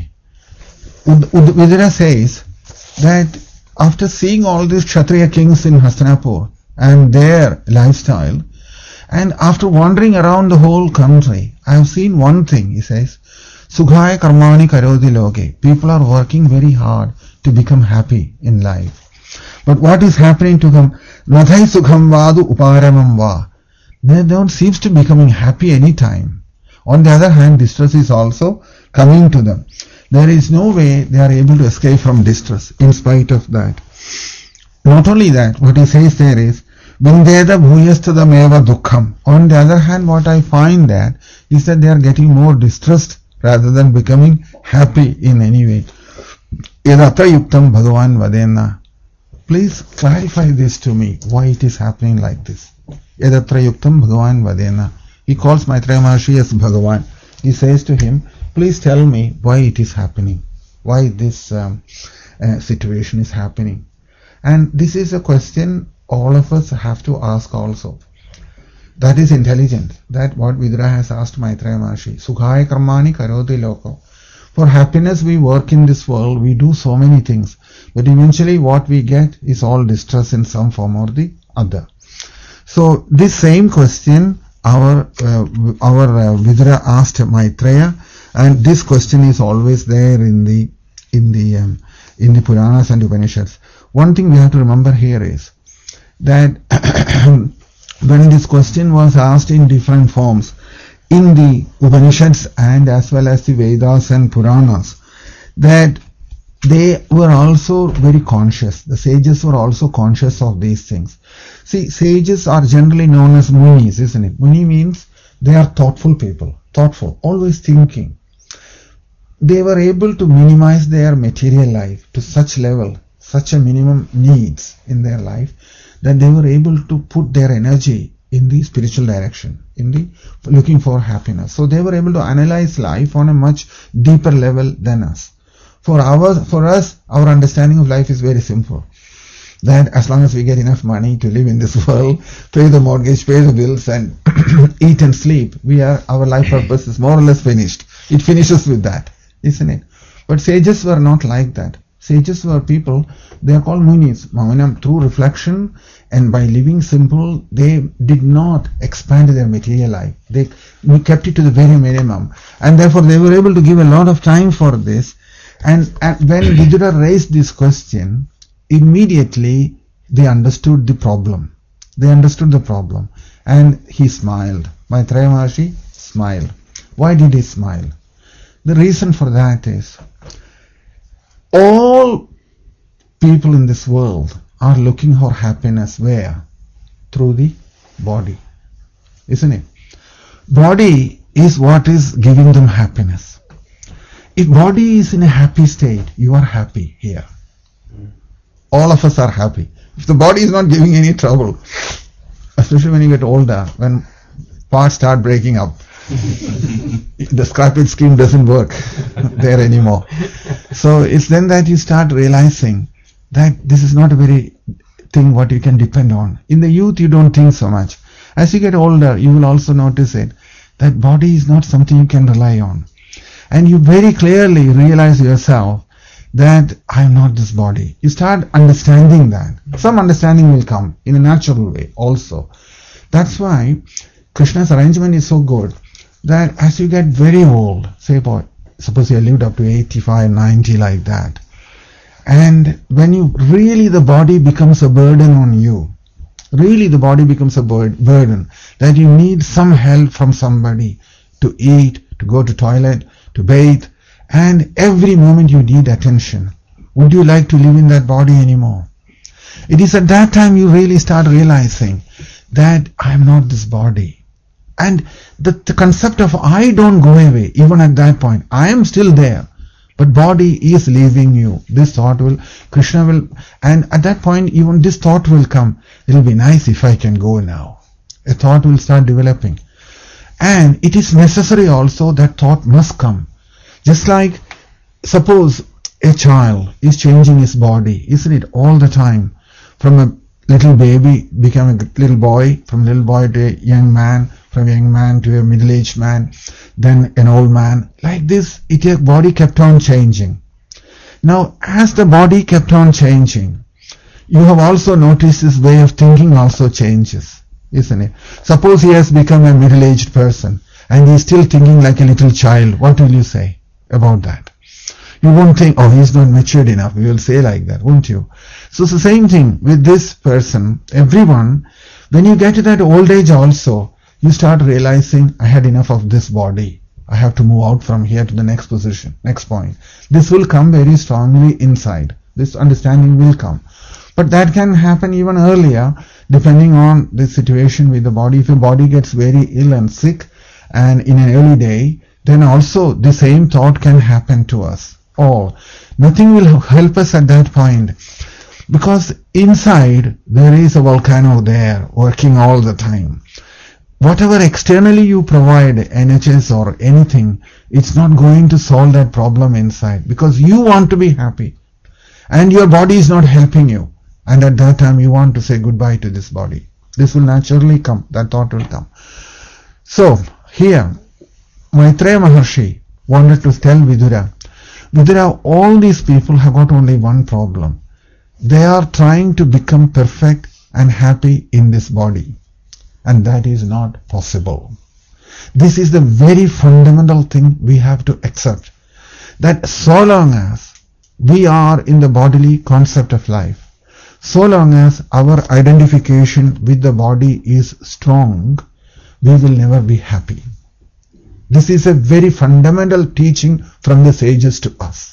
Vidura says that after seeing all these Kshatriya kings in Hastinapur and their lifestyle, and after wandering around the whole country, I have seen one thing, he says, Sukhaya karmani karoti loke. People are working very hard to become happy in life. But what is happening to them? Nadhai sukham vadu uparamam va. They don't seem to be becoming happy any time. On the other hand, distress is also coming to them. There is no way they are able to escape from distress in spite of that. Not only that, what he says there is, Vindeda bhuyastadameva dukkham. On the other hand, what I find that is that they are getting more distressed rather than becoming happy in any way. Yadatra yuktam bhagavan vadena. Please clarify this to me, why it is happening like this. Yadatra yuktam bhagavan vadena. He calls Maitreya Maharshi as Bhagavan. He says to him, please tell me why it is happening, why this situation is happening. And this is a question all of us have to ask also. That is intelligent. That what Vidura has asked Maitreya Maharshi. Sukhaya karmani karoti loko. For happiness we work in this world, we do so many things. But eventually what we get is all distress in some form or the other. So this same question our Vidura asked Maitreya, and this question is always there in the Puranas and Upanishads. One thing we have to remember here is that when this question was asked in different forms in the Upanishads and as well as the Vedas and Puranas, that they were also very conscious. The sages were also conscious of these things. See, sages are generally known as munis, isn't it? Muni means they are thoughtful people, thoughtful, always thinking. They were able to minimize their material life to such level, such a minimum needs in their life, that they were able to put their energy in the spiritual direction, in the looking for happiness. So they were able to analyze life on a much deeper level than us. For us, our understanding of life is very simple. That as long as we get enough money to live in this world, pay the mortgage, pay the bills, and eat and sleep, our life purpose is more or less finished. It finishes with that, isn't it? But sages were not like that. Sages were people, they are called munis. Through reflection and by living simple, they did not expand their material life. They kept it to the very minimum. And therefore they were able to give a lot of time for this. And when Vidura raised this question, immediately they understood the problem. They understood the problem. And he smiled. Maitreya Maharshi smiled. Why did he smile? The reason for that is, all people in this world are looking for happiness where? Through the body. Isn't it? Body is what is giving them happiness. If body is in a happy state, you are happy here. All of us are happy. If the body is not giving any trouble, especially when you get older, when parts start breaking up, the scrappage scheme doesn't work there anymore. So it's then that you start realizing that this is not a very thing what you can depend on. In the youth you don't think so much. As you get older, you will also notice it, that body is not something you can rely on. And you very clearly realize yourself that I am not this body. You start understanding that. Some understanding will come in a natural way also. That's why Krishna's arrangement is so good that as you get very old, suppose you lived up to 85, 90 like that, and when you really the body becomes a burden on you, really the body becomes a burden, that you need some help from somebody to eat, to go to toilet, to bathe, and every moment you need attention. Would you like to live in that body anymore? It is at that time you really start realizing that I am not this body. And the concept of I don't go away, even at that point. I am still there, but body is leaving you. This thought will, Krishna will, and at that point even this thought will come. It will be nice if I can go now. A thought will start developing. And it is necessary also that thought must come. Just like, suppose a child is changing his body, isn't it, all the time? From a little baby become a little boy, from little boy to a young man, from a young man to a middle-aged man, then an old man. Like this, your body kept on changing. Now, as the body kept on changing, you have also noticed his way of thinking also changes, isn't it? Suppose he has become a middle-aged person and he is still thinking like a little child. What will you say about that? You won't think, oh, he's not matured enough. You will say like that, won't you? So it's the same thing with this person. Everyone, when you get to that old age also, you start realizing, I had enough of this body. I have to move out from here to the next position, next point. This will come very strongly inside. This understanding will come. But that can happen even earlier, depending on the situation with the body. If your body gets very ill and sick, and in an early day, then also the same thought can happen to us. Or nothing will help us at that point, because inside there is a volcano there working all the time. Whatever externally you provide, NHS or anything, it's not going to solve that problem inside, because you want to be happy and your body is not helping you, and at that time you want to say goodbye to this body. This will naturally come, that thought will come. So here Maitreya Maharshi wanted to tell Vidura, all these people have got only one problem. They are trying to become perfect and happy in this body, and that is not possible. This is the very fundamental thing we have to accept, that so long as we are in the bodily concept of life, so long as our identification with the body is strong, we will never be happy. This is a very fundamental teaching from the sages to us.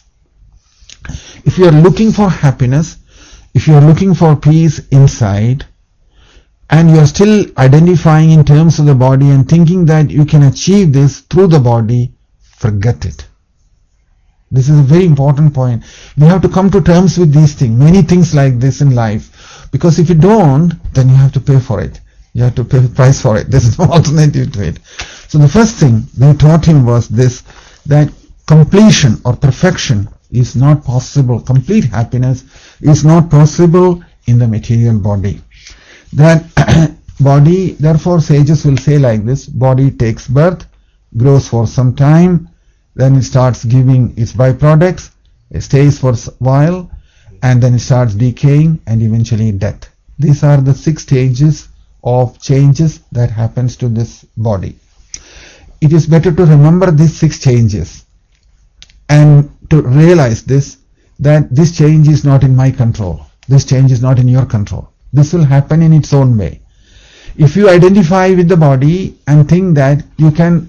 If you are looking for happiness, if you are looking for peace inside, and you are still identifying in terms of the body and thinking that you can achieve this through the body, forget it. This is a very important point. We have to come to terms with these things, many things like this in life, because if you don't, then you have to pay for it. You have to pay the price for it. There is no alternative to it. So the first thing they taught him was this, that completion or perfection is not possible. Complete happiness is not possible in the material body. That body, therefore sages will say like this, body takes birth, grows for some time, then it starts giving its byproducts, it stays for a while, and then it starts decaying and eventually death. These are the 6 stages of changes that happens to this body. It is better to remember these 6 changes and to realize this, that this change is not in my control. This change is not in your control. This will happen in its own way. If you identify with the body and think that you can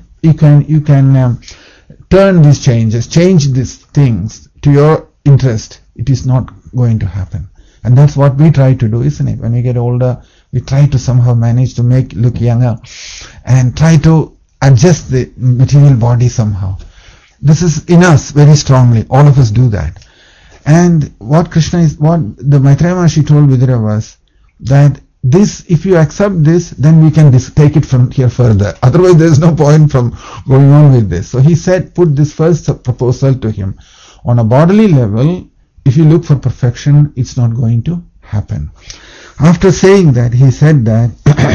turn these changes, change these things to your interest, it is not going to happen. And that's what we try to do, isn't it? When we get older, we try to somehow manage to look younger and try to adjust the material body somehow. This is in us very strongly. All of us do that. And what the Maitreya Maharshi told Vidura was that this, if you accept this, then we can take it from here further. Otherwise, there is no point from going on with this. So he said, put this first proposal to him. On a bodily level, if you look for perfection, it's not going to happen. After saying that, he said that,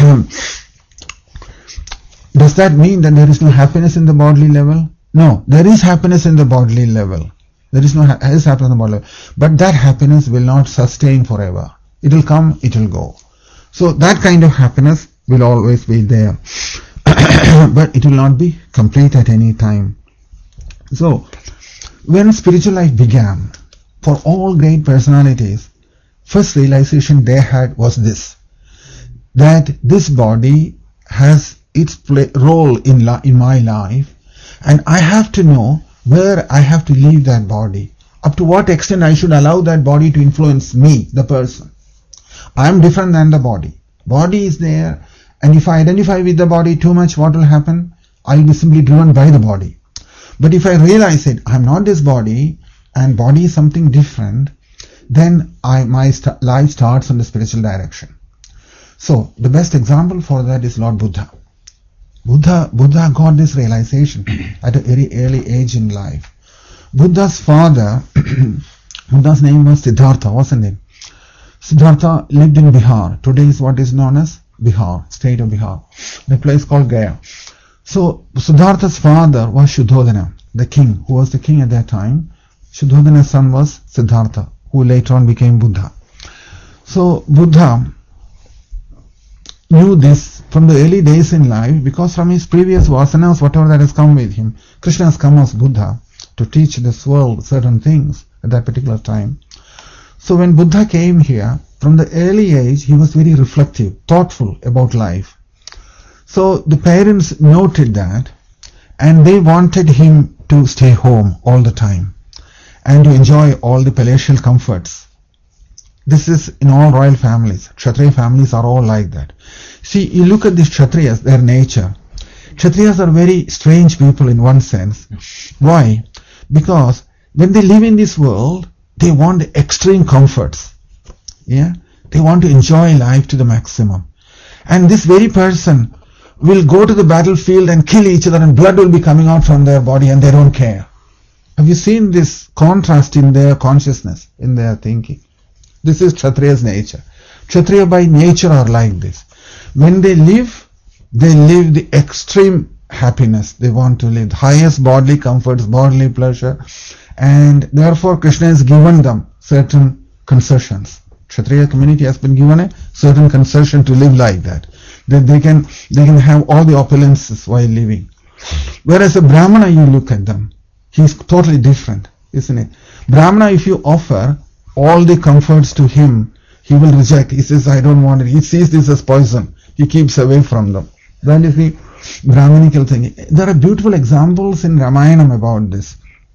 does that mean that there is no happiness in the bodily level? No, there is happiness in the bodily level. There is happiness in the bodily level. But that happiness will not sustain forever. It will come, it will go. So that kind of happiness will always be there. But it will not be complete at any time. So, when spiritual life began, for all great personalities, first realization they had was this, that this body has its role in my life, And I have to know where I have to leave that body. Up to what extent I should allow that body to influence me, the person. I am different than the body. Body is there, and if I identify with the body too much, what will happen? I will be simply driven by the body. But if I realize it, I am not this body, and body is something different, then my life starts in the spiritual direction. So the best example for that is Lord Buddha. Buddha got this realization at a very early age in life. Buddha's father, Buddha's name was Siddhartha, wasn't it? Siddhartha lived in Bihar. Today is what is known as Bihar, state of Bihar. The place called Gaya. So Siddhartha's father was Shuddhodana, the king, who was the king at that time. Shuddhodana's son was Siddhartha, who later on became Buddha. So Buddha knew this from the early days in life, because from his previous vasanas, whatever that has come with him, Krishna has come as Buddha to teach this world certain things at that particular time. So when Buddha came here, from the early age, he was very reflective, thoughtful about life. So the parents noted that, and they wanted him to stay home all the time and to enjoy all the palatial comforts. This is in all royal families. Kshatriya families are all like that. See, you look at these Kshatriyas, their nature. Kshatriyas are very strange people in one sense. Why? Because when they live in this world, they want extreme comforts. Yeah? They want to enjoy life to the maximum. And this very person will go to the battlefield and kill each other, and blood will be coming out from their body, and they don't care. Have you seen this contrast in their consciousness, in their thinking? This is Kshatriya's nature. Kshatriya by nature are like this. When they live the extreme happiness. They want to live the highest bodily comforts, bodily pleasure, and therefore Krishna has given them certain concessions. Kshatriya community has been given a certain concession to live like that. That they can have all the opulences while living. Whereas a Brahmana, you look at them, he's totally different, isn't it? Brahmana, if you offer all the comforts to him, he will reject. He says, I don't want it. He sees this as poison. He keeps away from them. That is the Brahminical thing. There are beautiful examples in Ramayana about this.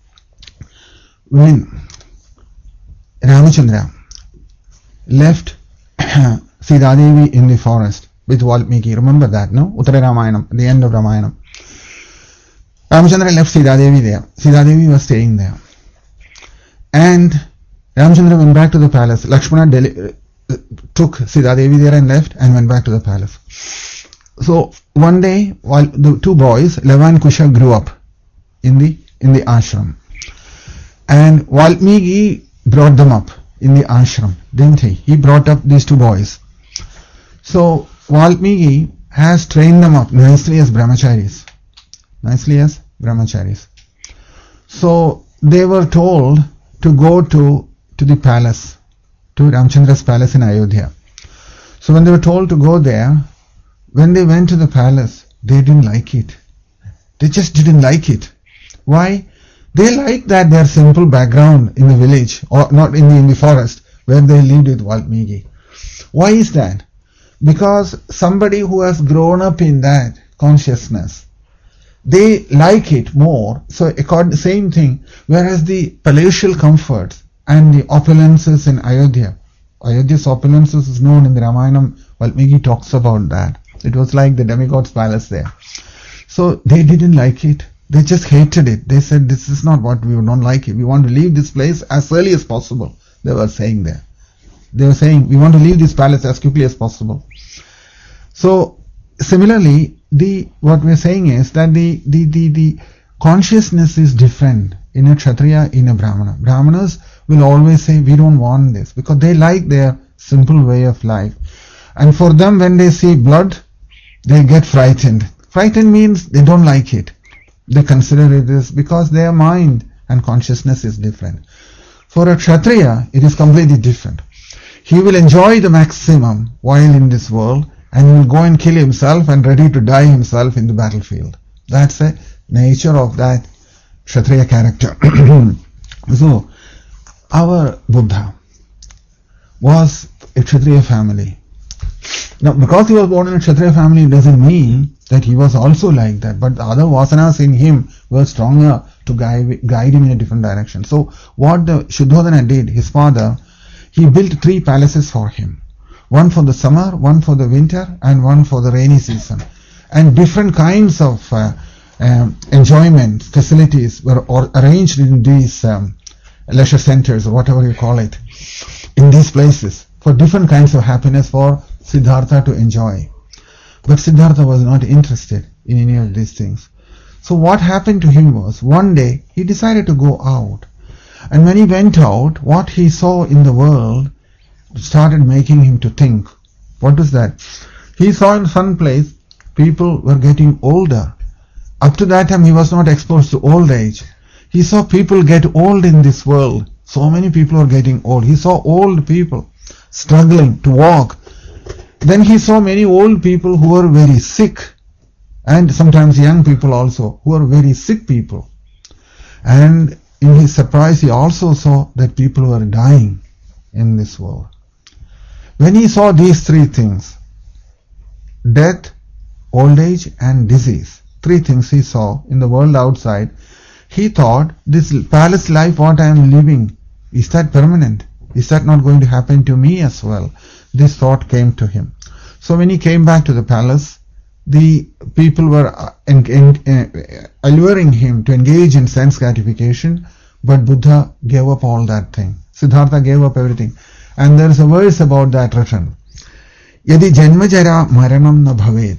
When Ramachandra left Sitadevi in the forest with Valmiki, remember that, no? Uttara Ramayana, the end of Ramayana. Ramachandra left Sitadevi there. Sitadevi was staying there. And Ramachandra went back to the palace. Lakshmana took Sitadevi there and left and went back to the palace. So one day, while the two boys, Lava and Kusha, grew up in the ashram, and Valmiki brought them up in the ashram, didn't he? He brought up these two boys. So Valmiki has trained them up nicely as brahmacharis. So they were told to go to the palace, to Ramachandra's palace in Ayodhya. So when they were told to go there, when they went to the palace, they didn't like it. They just didn't like it. Why? They liked that their simple background in the village, or not in the forest, where they lived with Valmiki. Why is that? Because somebody who has grown up in that consciousness, they like it more. So same thing. Whereas the palatial comforts and the opulences in Ayodhya, Ayodhya's opulences is known in the Ramayana. Valmiki talks about that. It was like the demigod's palace there. So they didn't like it. They just hated it. They said, this is not what we don't like it. We want to leave this place as early as possible. They were saying there. They were saying, we want to leave this palace as quickly as possible. So similarly, what we're saying is that the consciousness is different in a Kshatriya, in a Brahmana. Brahmanas will always say, we don't want this, because they like their simple way of life. And for them, when they see blood, they get frightened. Frightened means they don't like it. They consider it as, because their mind and consciousness is different. For a Kshatriya, it is completely different. He will enjoy the maximum while in this world, and he will go and kill himself and ready to die himself in the battlefield. That's the nature of that Kshatriya character. So, our Buddha was a Kshatriya family. Now, because he was born in a Kshatriya family, it doesn't mean that he was also like that, but the other vasanas in him were stronger to guide him in a different direction. So what the Shuddhodana did, his father, he built 3 palaces for him. One for the summer, one for the winter, and one for the rainy season. And different kinds of enjoyment facilities were arranged in these leisure centers, or whatever you call it, in these places, for different kinds of happiness for Siddhartha to enjoy. But Siddhartha was not interested in any of these things. So what happened to him was, one day he decided to go out. And when he went out, what he saw in the world started making him to think. What was that? He saw in some place people were getting older. Up to that time he was not exposed to old age. He saw people get old in this world. So many people are getting old. He saw old people struggling to walk. Then he saw many old people who were very sick, and sometimes young people also who are very sick people. And in his surprise he also saw that people were dying in this world. When he saw these 3 things, death, old age and disease, 3 things he saw in the world outside, he thought, this palace life what I am living, is that permanent? Is that not going to happen to me as well? This thought came to him. So when he came back to the palace, the people were alluring him to engage in sense gratification, but Buddha gave up all that thing. Siddhartha gave up everything. And there is a verse about that written. Yadi janma jara maranam na bhaved.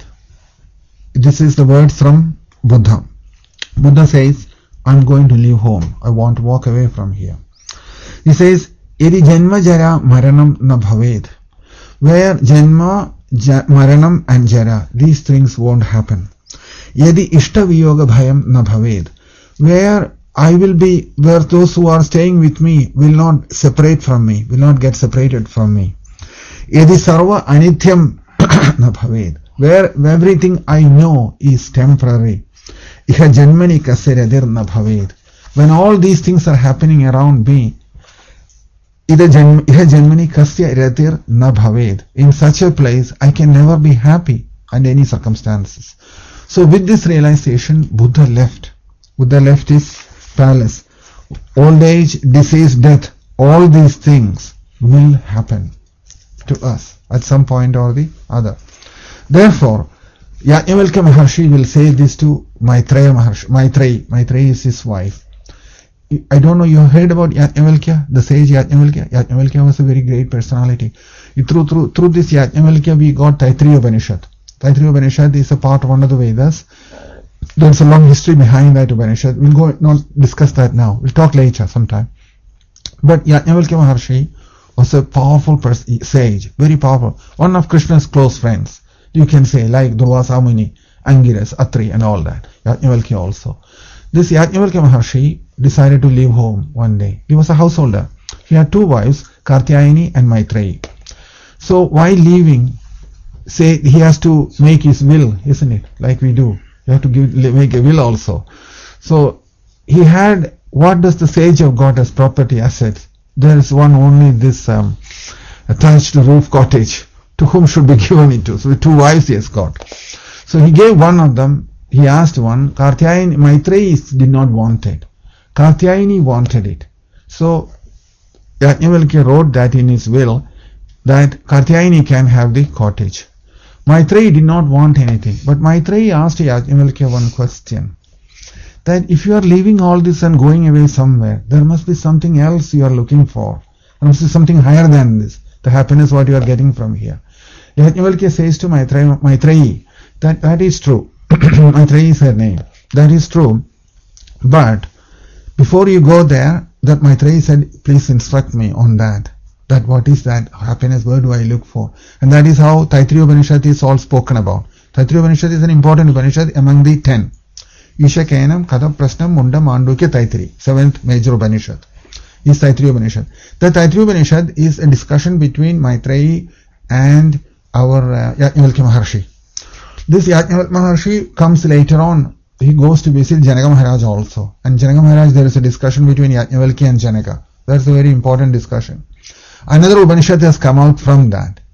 This is the word from Buddha. Buddha says, I'm going to leave home. I want to walk away from here. He says, Yadi janma jara maranam na bhaved. Where janma, maranam and jara, these things won't happen. Yadi ishta viyoga bhayam na bhaved. Where I will be, where those who are staying with me will not separate from me, will not get separated from me. Yadi sarva anithyam na bhaved. Where everything I know is temporary. Iha janmani kasya radir na bhaved. When all these things are happening around me, iha janmani kasya radir na bhaved. In such a place, I can never be happy under any circumstances. So with this realization, Buddha left. Buddha left his palace. Old age, disease, death, all these things will happen to us at some point or the other. Therefore, Yajnavalkya Maharshi will say this to Maitreya Maharshi. Maitreya is his wife. I don't know, you have heard about Yajnavalkya, the sage Yajnavalkya? Yajnavalkya was a very great personality. Through this Yajnavalkya we got Taittiriya Upanishad. Taittiriya Upanishad is a part of one of the Vedas. There's a long history behind that Upanishad. We'll not discuss that now. We'll talk later sometime. But Yajnavalkya Maharshi was a powerful sage, very powerful. One of Krishna's close friends. You can say, like Durvasa Muni, Angiras, Atri and all that. Yajnavalkya also. This Yajnavalkya Maharshi decided to leave home one day. He was a householder. He had 2 wives, Katyayani and Maitreyi. So while leaving, say he has to make his will, isn't it? Like we do. You have to make a will also. So he had, what does the sage have got as property assets? There is one only, this attached roof cottage. To whom should be given it to? So the 2 wives he has got. So he gave one of them. He asked one. Katyayani, Maitreyi did not want it. Katyayani wanted it. So Yajnavalkya wrote that in his will, that Katyayani can have the cottage. Maitreyi did not want anything. But Maitreyi asked Yajnavalkya one question. That if you are leaving all this and going away somewhere, there must be something else you are looking for. There must be something higher than this. The happiness what you are getting from here. Yajnavalkya says to Maitreyi that is true. Maitreyi is her name. That is true. But before you go there, that Maitreyi said, please instruct me on that. That what is that happiness? Where do I look for? And that is how Taittiriya Upanishad is all spoken about. Taittiriya Upanishad is an important Upanishad among the 10. Isha Kenam, Kada Prasnam, Munda, Mandukya, Taittiriya. 7th major Upanishad is Taittiriya Upanishad. The Taittiriya Upanishad is a discussion between Maitreyi and our Yajnavalkya Maharshi. This Yajnavalkya Maharshi comes later on. He goes to visit Janaka Maharaj also. And Janaka Maharaj, there is a discussion between Yajnavalkya and Janaka. That's a very important discussion. Another Upanishad has come out from that.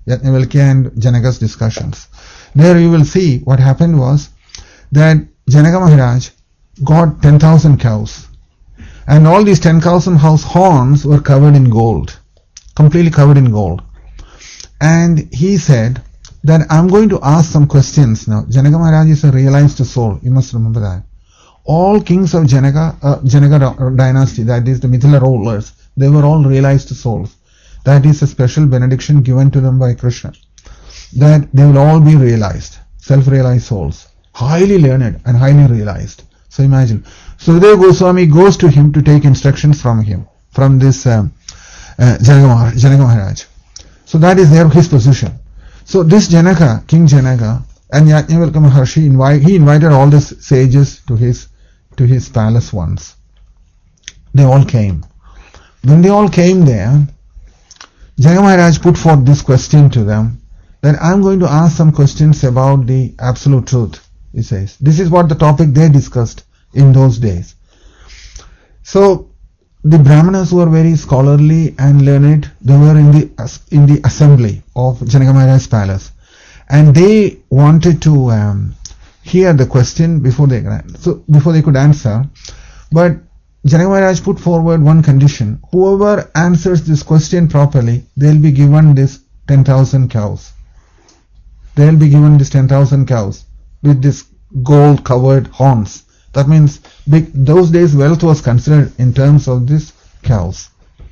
Yajnavalkya and Janaka's discussions. There you will see what happened was that Janaka Maharaj got 10,000 cows, and all these 10,000 cows' horns were covered in gold, completely covered in gold. And he said that I'm going to ask some questions now. Janaka Maharaj is a realized soul, you must remember that. All kings of Janaka dynasty, that is the Mithila rulers, they were all realized souls. That is a special benediction given to them by Krishna, that they will all be realized, self-realized souls, highly learned and highly realized. So imagine, Sukadeva Goswami goes to him to take instructions from him, from this Janaka Maharaj. So that is there his position. So this Janaka, King Janaka, and Yajnavalkya Maharshi, he invited all the sages to his palace once. They all came. When they all came there, Janaka Maharaj put forth this question to them, that I'm going to ask some questions about the absolute truth, he says. This is what the topic they discussed in those days. So the Brahmanas were very scholarly and learned. They were in the assembly of Janaka Maharaj's palace, and they wanted to hear the question before they could answer. But Janaka Maharaj put forward one condition: whoever answers this question properly, they'll be given this 10,000 cows. They'll be given this 10,000 cows with this gold covered horns. That means those days wealth was considered in terms of these cows.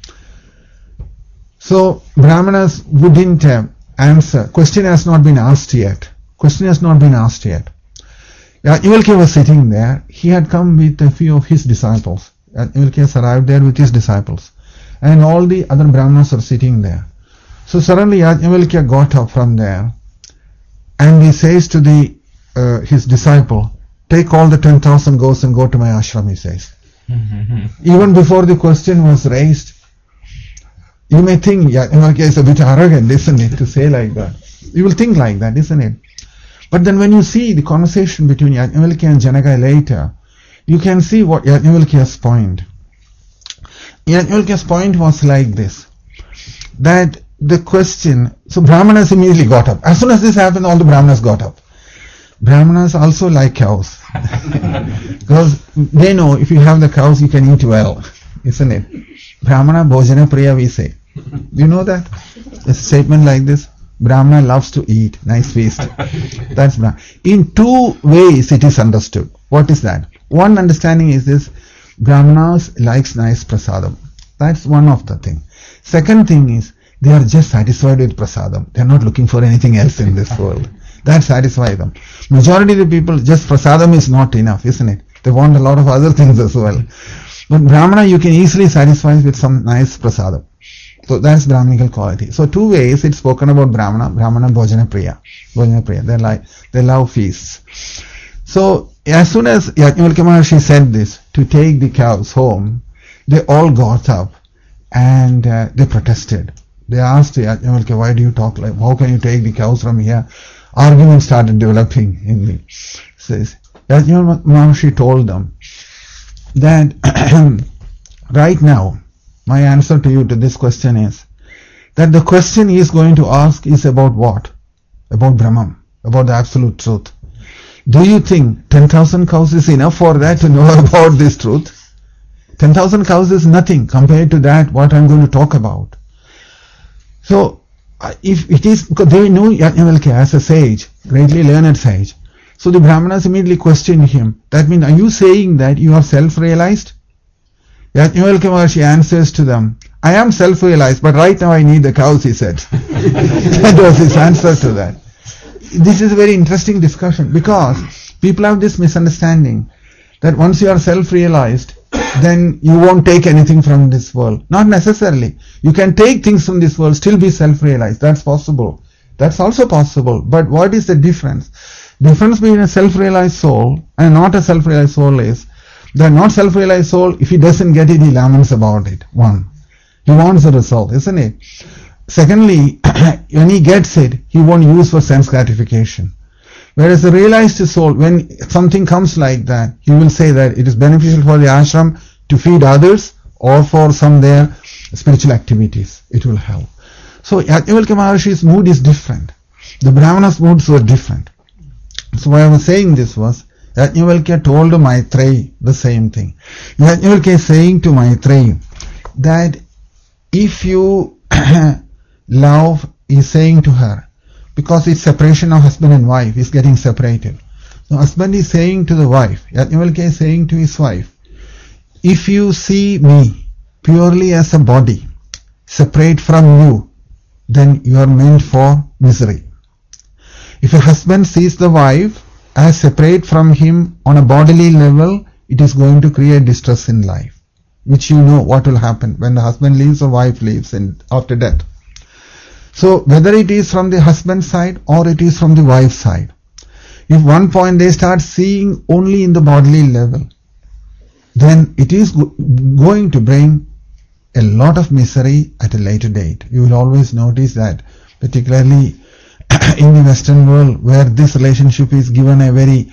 So Brahmanas wouldn't answer. Question has not been asked yet. Yajnavalkya was sitting there. He had come with a few of his disciples. Yajnavalkya has arrived there with his disciples, and all the other Brahmanas are sitting there. So suddenly Yajnavalkya got up from there, and he says to his disciple, "Take all the 10,000 goats and go to my ashram," he says. Even before the question was raised, you may think Yajnavalkya is a bit arrogant, isn't it, to say like that. You will think like that, isn't it? But then when you see the conversation between Yajnavalkya and Janaka later, you can see what Yajnavalkya's point. Yajnavalkya's point was like this, that the question, so Brahmanas immediately got up. As soon as this happened, all the Brahmanas got up. Brahmanas also like cows, because they know if you have the cows, you can eat well, isn't it? Brahmana Bhojana Priya, we say. Do you know that? A statement like this: Brahmana loves to eat, nice feast. That's Brahmana. In two ways it is understood. What is that? One understanding is this: Brahmanas likes nice prasadam. That's one of the thing. Second thing is, they are just satisfied with prasadam. They are not looking for anything else in this world. That satisfies them. Majority of the people, just prasadam is not enough, isn't it? They want a lot of other things as well. But Brahmana, you can easily satisfy with some nice prasadam. So that's Brahminical quality. So two ways it's spoken about Brahmana Bhojana Priya. They love feasts. So as soon as Yajnavalkya Maharshi said this, to take the cows home, they all got up and they protested. They asked Yajnavalkya, why do you talk like, how can you take the cows from here? Argument started developing in me. Says Yajnavalkya Maharshi told them that right now, my answer to you to this question is that the question he is going to ask is about what? About Brahman, about the absolute truth. Do you think 10,000 cows is enough for that to know about this truth? 10,000 cows is nothing compared to that what I am going to talk about. So, if it is, because they know Yajnavalkya as a sage, greatly learned sage. So the Brahmanas immediately questioned him. That means, are you saying that you are self-realized? Yajnavalkya Maharshi answers to them, I am self-realized, but right now I need the cows, he said. That was his answer to that. This is a very interesting discussion, because people have this misunderstanding that once you are self-realized, then you won't take anything from this world. Not necessarily. You can take things from this world, still be self-realized. That's possible. That's also possible. But what is the difference? Difference between a self-realized soul and not a self-realized soul is the not self-realized soul, if he doesn't get it, he laments about it. One. He wants the result, isn't it? Secondly, when he gets it, he won't use for sense gratification. Whereas the realized soul, when something comes like that, he will say that it is beneficial for the ashram to feed others or for some their spiritual activities. It will help. So Yajnavalkya Maharishi's mood is different. The Brahmana's moods were different. So why I was saying this was, Yajnavalkya told Maitreyi the same thing. Yajnavalkya is saying to Maitreyi that if you love, is saying to her, because it's separation of husband and wife, is getting separated. The husband is saying to the wife, Yajnavalkya is saying to his wife, if you see me purely as a body, separate from you, then you are meant for misery. If a husband sees the wife as separate from him on a bodily level, it is going to create distress in life, which you know what will happen when the husband leaves or wife leaves after death. So whether it is from the husband's side or it is from the wife's side, if one point they start seeing only in the bodily level, then it is going to bring a lot of misery at a later date. You will always notice that, particularly in the Western world, where this relationship is given a very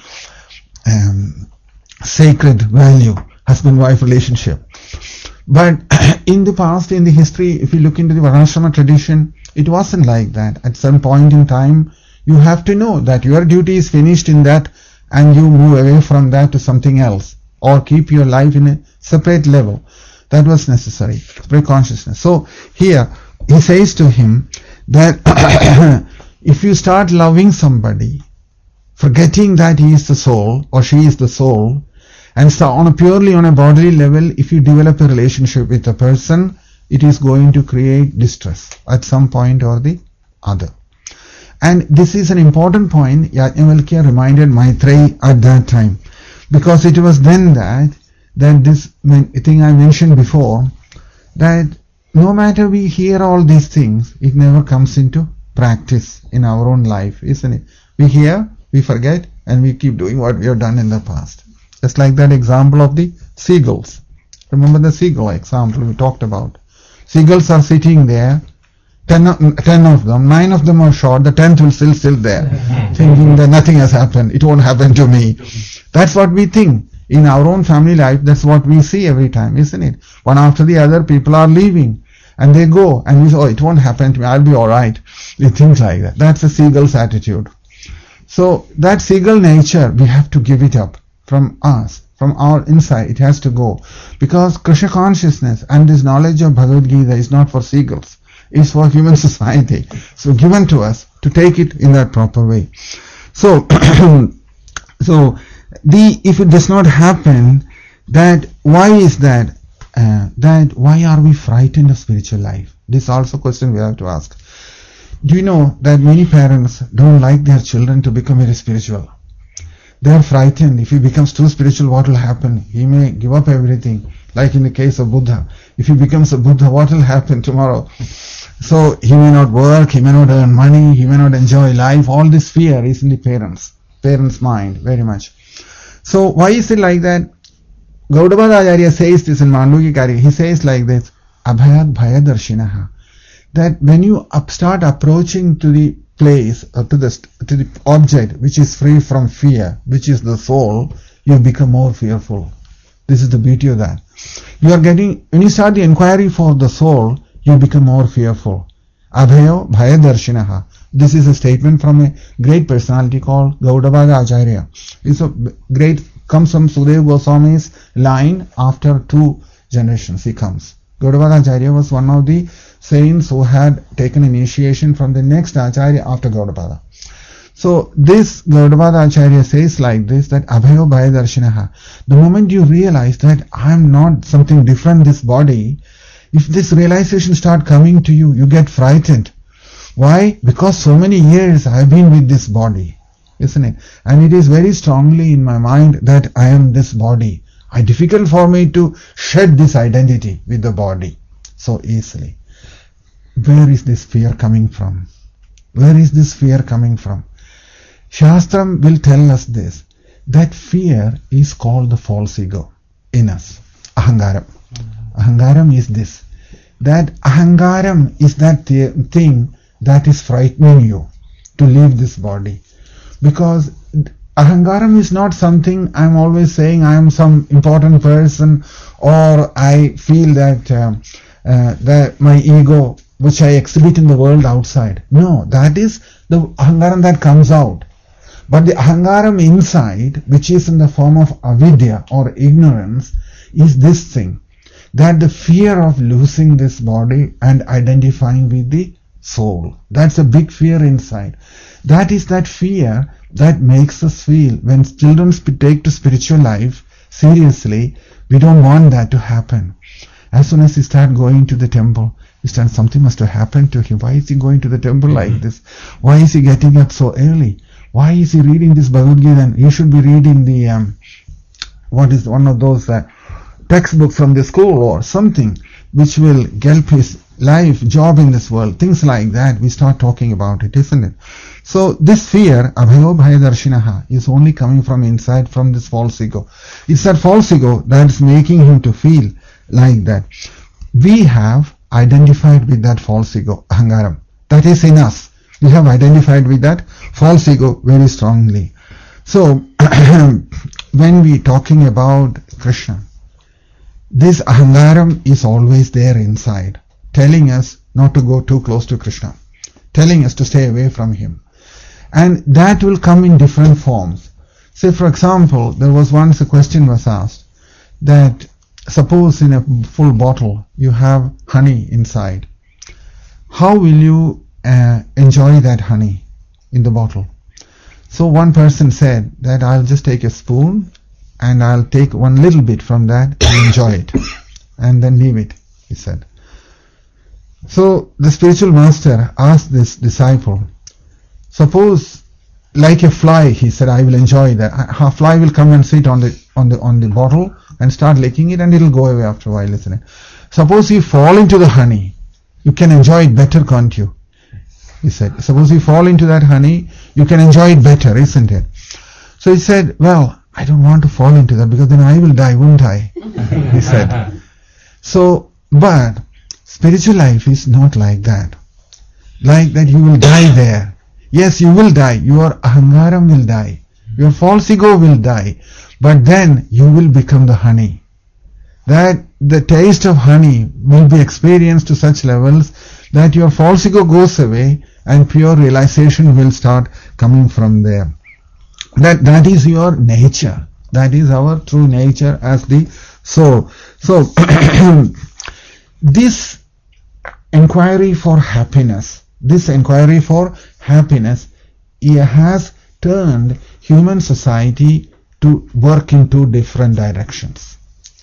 sacred value, husband-wife relationship. But in the past, in the history, if you look into the Varnashrama tradition, it wasn't like that. At some point in time, you have to know that your duty is finished in that and you move away from that to something else, or keep your life in a separate level. That was necessary, separate consciousness. So here, he says to him that if you start loving somebody, forgetting that he is the soul or she is the soul, and so purely on a bodily level, if you develop a relationship with a person, it is going to create distress at some point or the other. And this is an important point Yajnavalkya reminded Maitreyi at that time, because it was then that this thing I mentioned before, that no matter we hear all these things, it never comes into practice in our own life, isn't it? We hear, we forget, and we keep doing what we have done in the past. Just like that example of the seagulls. Remember the seagull example we talked about. Seagulls are sitting there, 10 of them, 9 of them are shot, the 10th will still sit there, thinking that nothing has happened, it won't happen to me. That's what we think. In our own family life, that's what we see every time, isn't it? One after the other, people are leaving, and they go, and we say, oh, it won't happen to me, I'll be alright. We think like that. That's a seagull's attitude. So, that seagull nature, we have to give it up from us. From our inside, it has to go. Because Krishna consciousness and this knowledge of Bhagavad Gita is not for seagulls. It's for human society. So given to us to take it in that proper way. So, if it does not happen, that why is that? That why are we frightened of spiritual life? This is also a question we have to ask. Do you know that many parents don't like their children to become very spiritual? They are frightened. If he becomes too spiritual, what will happen? He may give up everything. Like in the case of Buddha. If he becomes a Buddha, what will happen tomorrow? So he may not work, he may not earn money, he may not enjoy life. All this fear is in the parents' mind very much. So why is it like that? Gaudapada Acharya says this in Mandukya. He says like this, Abhayat Bhayadarshinaha. That when you start approaching to the place, to the object which is free from fear, which is the soul, you become more fearful. This is the beauty of that. When you start the inquiry for the soul, you become more fearful. Abhayo Bhayadarshinaha. This is a statement from a great personality called Gaudapada Acharya. It's a great, comes from Sukadeva Goswami's line after 2 generations he comes. Gaudapada Acharya was one of the saints who had taken initiation from the next Acharya after Gaudapada. So this Gaudapada Acharya says like this, that Abhayo Bhayadarshinaha. The moment you realize that I am not something different, this body, if this realization start coming to you, you get frightened. Why? Because so many years I have been with this body, isn't it? And it is very strongly in my mind that I am this body. It's difficult for me to shed this identity with the body so easily. Where is this fear coming from? Where is this fear coming from? Shastram will tell us this, that fear is called the false ego in us, Ahangaram. Ahangaram is this, that Ahangaram is that thing that is frightening you to leave this body. Because Ahangaram is not something I'm always saying I am some important person, or I feel that my ego which I exhibit in the world outside. No, that is the ahangaram that comes out. But the ahangaram inside, which is in the form of avidya or ignorance, is this thing, that the fear of losing this body and identifying with the soul. That's a big fear inside. That is that fear that makes us feel, when children take to spiritual life seriously, we don't want that to happen. As soon as he start going to the temple, he starts, something must have happened to him. Why is he going to the temple like this? Why is he getting up so early? Why is he reading this Bhagavad Gita? And he should be reading the what is one of those textbooks from the school or something which will help his life, job in this world, things like that. We start talking about it, isn't it? So this fear, abhayo bhayadarshinaha, is only coming from inside, from this false ego. It's that false ego that's making him to feel like that. We have identified with that false ego, ahangaram. That is in us. We have identified with that false ego very strongly. So when we talking about Krishna, this ahangaram is always there inside, telling us not to go too close to Krishna, telling us to stay away from him. And that will come in different forms. Say, for example, there was once a question was asked that suppose in a full bottle you have honey inside. How will you enjoy that honey in the bottle? So one person said that I'll just take a spoon and I'll take one little bit from that and enjoy it and then leave it, he said. So the spiritual master asked this disciple, suppose like a fly, he said, I will enjoy that. A fly will come and sit on the bottle and start licking it and it will go away after a while, isn't it? Suppose you fall into the honey, you can enjoy it better, can't you? He said, suppose you fall into that honey, you can enjoy it better, isn't it? So he said, well, I don't want to fall into that because then I will die, won't I? He said. So, but spiritual life is not like that. Like that you will die there. Yes, you will die. Your ahangaram will die. Your false ego will die. But then you will become the honey. That the taste of honey will be experienced to such levels that your false ego goes away and pure realization will start coming from there. That is your nature. That is our true nature as the soul. So this inquiry for happiness, it has turned human society to work in two different directions.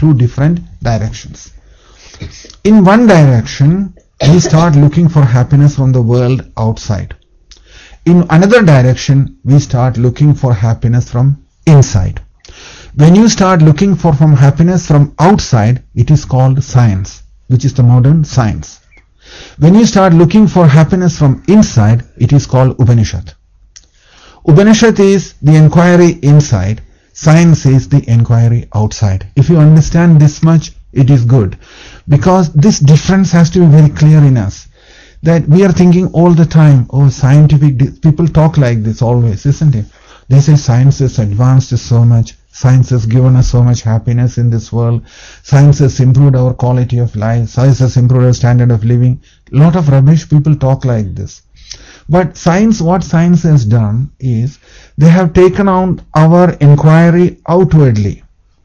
In one direction, we start looking for happiness from the world outside. In another direction, we start looking for happiness from inside. When you start looking for happiness from outside, it is called science, which is the modern science. When you start looking for happiness from inside, it is called Upanishad. Upanishad is the inquiry inside, science is the inquiry outside. If you understand this much, it is good. Because this difference has to be very clear in us. That we are thinking all the time, oh, scientific, people talk like this always, isn't it? They say science has advanced so much, science has given us so much happiness in this world, science has improved our quality of life, science has improved our standard of living. Lot of rubbish, people talk like this. But science, what science has done is, they have taken out our inquiry outwardly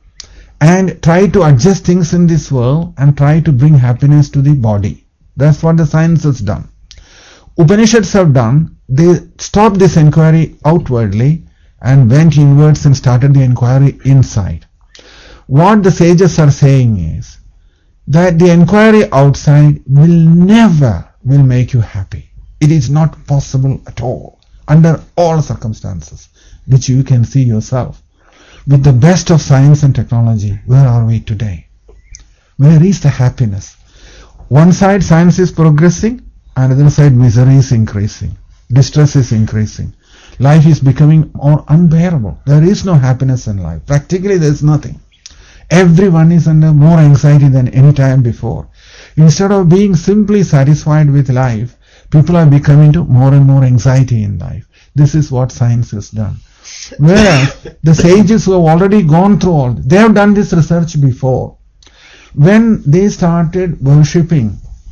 and try to adjust things in this world and try to bring happiness to the body. That's what the science has done. Upanishads have done, they stopped this inquiry outwardly and went inwards and started the inquiry inside. What the sages are saying is that the inquiry outside will make you happy. It is not possible at all, under all circumstances, which you can see yourself. With the best of science and technology, where are we today? Where is the happiness? One side science is progressing, another side misery is increasing, distress is increasing, life is becoming more unbearable. There is no happiness in life. Practically there is nothing. Everyone is under more anxiety than any time before. Instead of being simply satisfied with life, people are becoming to more and more anxiety in life. This is what science has done. Whereas the sages who have already gone through all, they have done this research before. When they started worshipping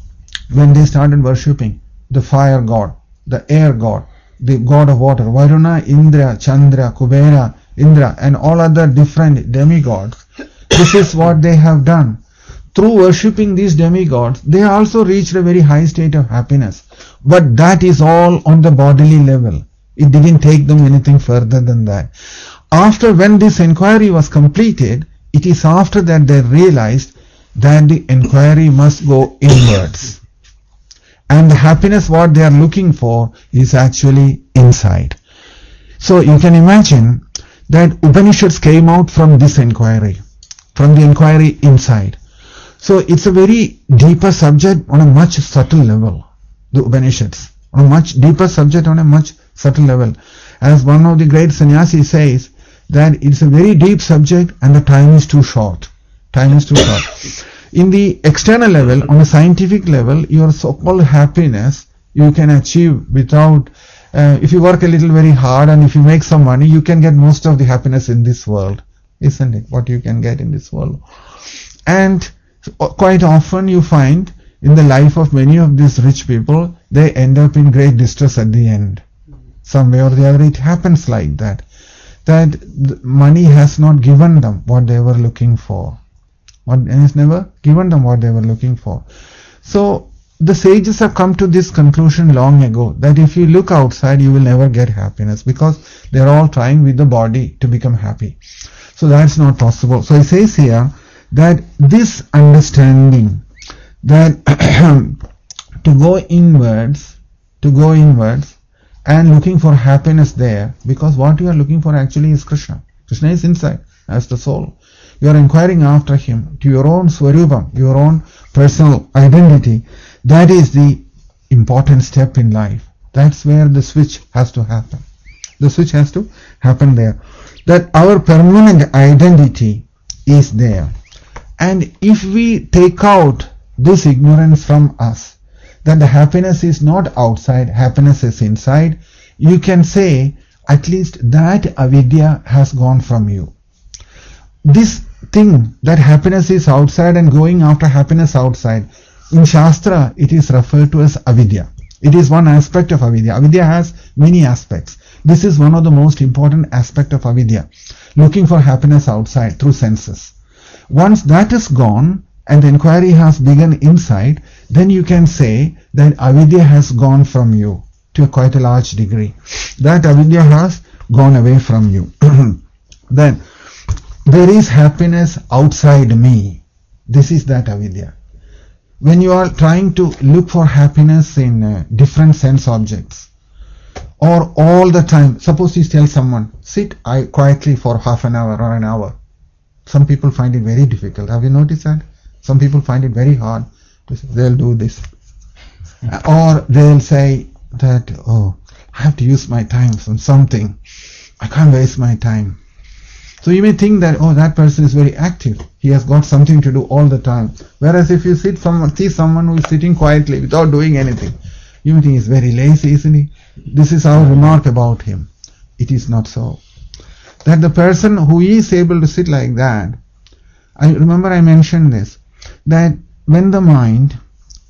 when they started worshipping the fire god, the air god, the god of water, Varuna, Indra, Chandra, Kubera, Indra, and all other different demigods, this is what they have done. Through worshipping these demigods, they also reached a very high state of happiness. But that is all on the bodily level. It didn't take them anything further than that. After, when this inquiry was completed, it is after that they realized that the inquiry must go inwards. And the happiness what they are looking for is actually inside. So you can imagine that Upanishads came out from this inquiry, from the inquiry inside. So it's a very deeper subject on a much subtle level, the Upanishads, on a much deeper subject on a much subtle level. As one of the great sannyasis says, that it's a very deep subject and the time is too short. Time is too short. In the external level, on a scientific level, your so-called happiness you can achieve without, if you work a little very hard and if you make some money, you can get most of the happiness in this world, isn't it? What you can get in this world. And quite often you find in the life of many of these rich people, they end up in great distress at the end. Some way or the other, it happens like that. That money has not given them what they were looking for. It has never given them what they were looking for. So the sages have come to this conclusion long ago, that if you look outside, you will never get happiness, because they are all trying with the body to become happy. So that's not possible. So it says here that this understanding, that to go inwards and looking for happiness there, because what you are looking for actually is Krishna. Krishna is inside as the soul. You are inquiring after him to your own swarupam, your own personal identity. That is the important step in life. That's where the switch has to happen. The switch has to happen there. That our permanent identity is there. And if we take out this ignorance from us, that the happiness is not outside, happiness is inside, you can say at least that avidya has gone from you. This thing, that happiness is outside and going after happiness outside, in Shastra it is referred to as avidya. It is one aspect of avidya. Avidya has many aspects. This is one of the most important aspects of avidya, looking for happiness outside through senses. Once that is gone and the inquiry has begun inside, then you can say that avidya has gone from you to quite a large degree. That avidya has gone away from you. Then there is happiness outside me. This is that avidya. When you are trying to look for happiness in different sense objects, or all the time, suppose you tell someone, sit quietly for half an hour or an hour. Some people find it very difficult. Have you noticed that? Some people find it very hard. They'll do this. Or they'll say that, oh, I have to use my time on something. I can't waste my time. So you may think that, oh, that person is very active. He has got something to do all the time. Whereas if you see someone who is sitting quietly without doing anything, you may think he's very lazy, isn't he? This is our remark about him. It is not so. That the person who is able to sit like that, I remember I mentioned this, that when the mind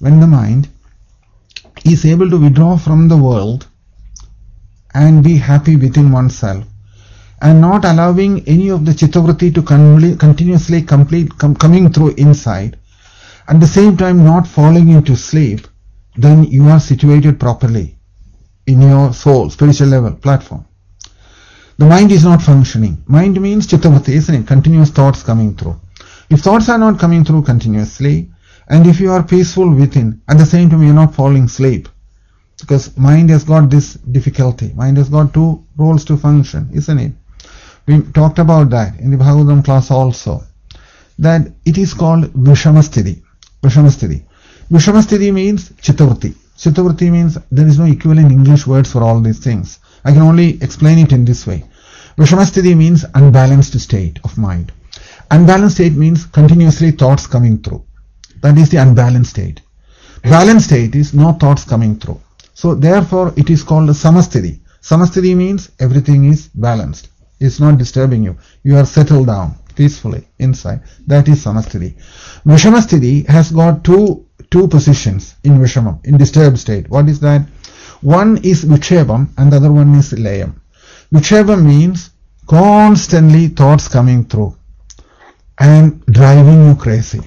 is able to withdraw from the world and be happy within oneself, and not allowing any of the chittavritti to continuously coming through inside, at the same time not falling into sleep, then you are situated properly in your soul, spiritual level, platform. The mind is not functioning. Mind means chittavritti, isn't it? Continuous thoughts coming through. If thoughts are not coming through continuously, and if you are peaceful within, at the same time you are not falling asleep, because mind has got this difficulty. Mind has got two roles to function, isn't it? We talked about that in the Bhagavatam class also, that it is called Vishamasthiti. Vishamasthiti means chittavritti. Chittavritti means there is no equivalent English words for all these things. I can only explain it in this way. Vishamasthiti means unbalanced state of mind. Unbalanced state means continuously thoughts coming through. That is the unbalanced state. Balanced state is no thoughts coming through. So therefore it is called Samasthiti. Samasthiti means everything is balanced. It's not disturbing you. You are settled down peacefully inside. That is Samasthiti. Vishamasthiti has got two two positions in Vishamam, in disturbed state. What is that? One is Vikshepam and the other one is Layam. Vikshepam means constantly thoughts coming through and driving you crazy.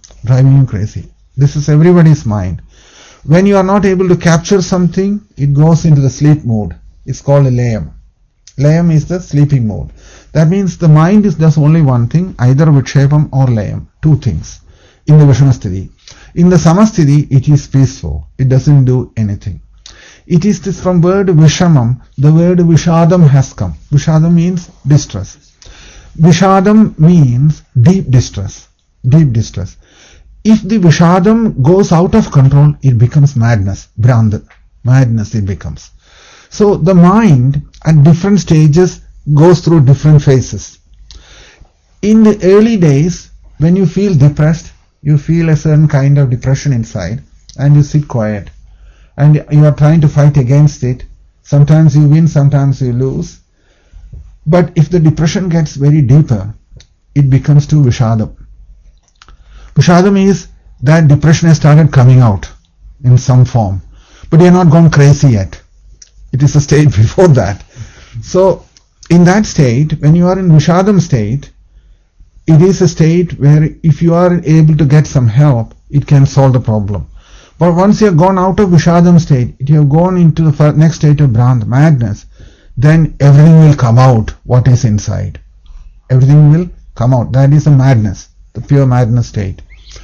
This is everybody's mind. When you are not able to capture something, it goes into the sleep mode. It's called a Layam. Layam is the sleeping mode. That means the mind does only one thing, either Vikshepam or Layam. Two things in the Vishamasthiti. In the Samasthiti, it is peaceful. It doesn't do anything. It is this from word Vishamam, the word Vishadam has come. Vishadam means distress. Vishadam means deep distress. Deep distress. If the Vishadam goes out of control, it becomes madness. Brand. Madness it becomes. So the mind at different stages goes through different phases. In the early days, when you feel depressed, you feel a certain kind of depression inside and you sit quiet. And you are trying to fight against it. Sometimes you win, sometimes you lose. But if the depression gets very deeper, it becomes to Vishadam. Vishadam is that depression has started coming out in some form. But you are not gone crazy yet. It is a state before that. So, in that state, when you are in Vishadam state, it is a state where if you are able to get some help, it can solve the problem. But once you have gone out of Vishadam state, you have gone into the next state of Brand, madness, then everything will come out, what is inside. Everything will come out. That is a madness, the pure madness state.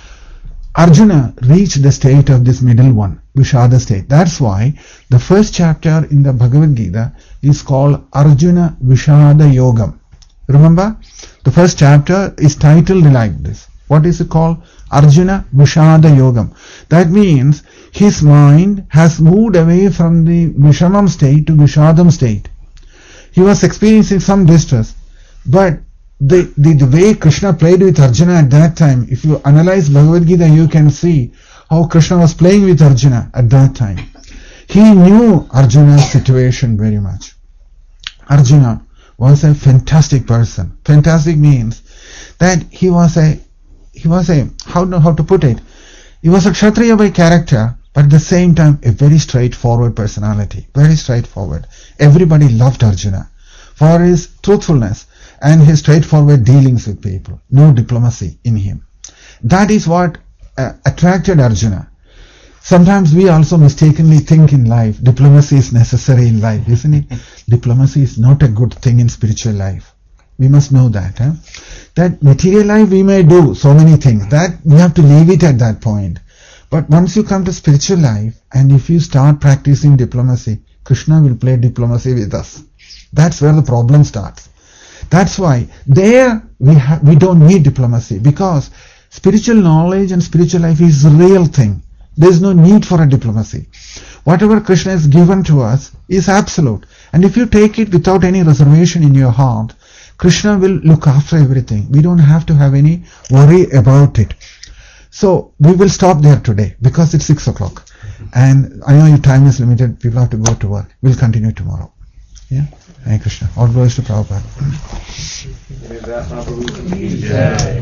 Arjuna reached the state of this middle one, Vishada state. That's why the first chapter in the Bhagavad Gita is called Arjuna Vishada Yogam. Remember, the first chapter is titled like this. What is it called? Arjuna Vishada Yogam. That means his mind has moved away from the Vishamam state to Vishadam state. He was experiencing some distress, but the way Krishna played with Arjuna at that time, if you analyze Bhagavad Gita, you can see how Krishna was playing with Arjuna at that time. He knew Arjuna's situation very much. Arjuna was a fantastic person. Fantastic means that he was a how to put it, he was a Kshatriya by character, but at the same time a very straightforward personality. Very straightforward. Everybody loved Arjuna for his truthfulness and his straightforward dealings with people. No diplomacy in him. That is what attracted Arjuna. Sometimes we also mistakenly think in life diplomacy is necessary in life, isn't it? Diplomacy is not a good thing in spiritual life. We must know that. That material life we may do so many things. That we have to leave it at that point. But once you come to spiritual life, and if you start practicing diplomacy, Krishna will play diplomacy with us. That's where the problem starts. That's why there we don't need diplomacy, because spiritual knowledge and spiritual life is the real thing. There is no need for a diplomacy. Whatever Krishna has given to us is absolute. And if you take it without any reservation in your heart, Krishna will look after everything. We don't have to have any worry about it. So we will stop there today because it's 6 o'clock. And I know your time is limited. People have to go to work. We'll continue tomorrow. Yeah? Hare Krishna. All glories to Prabhupada.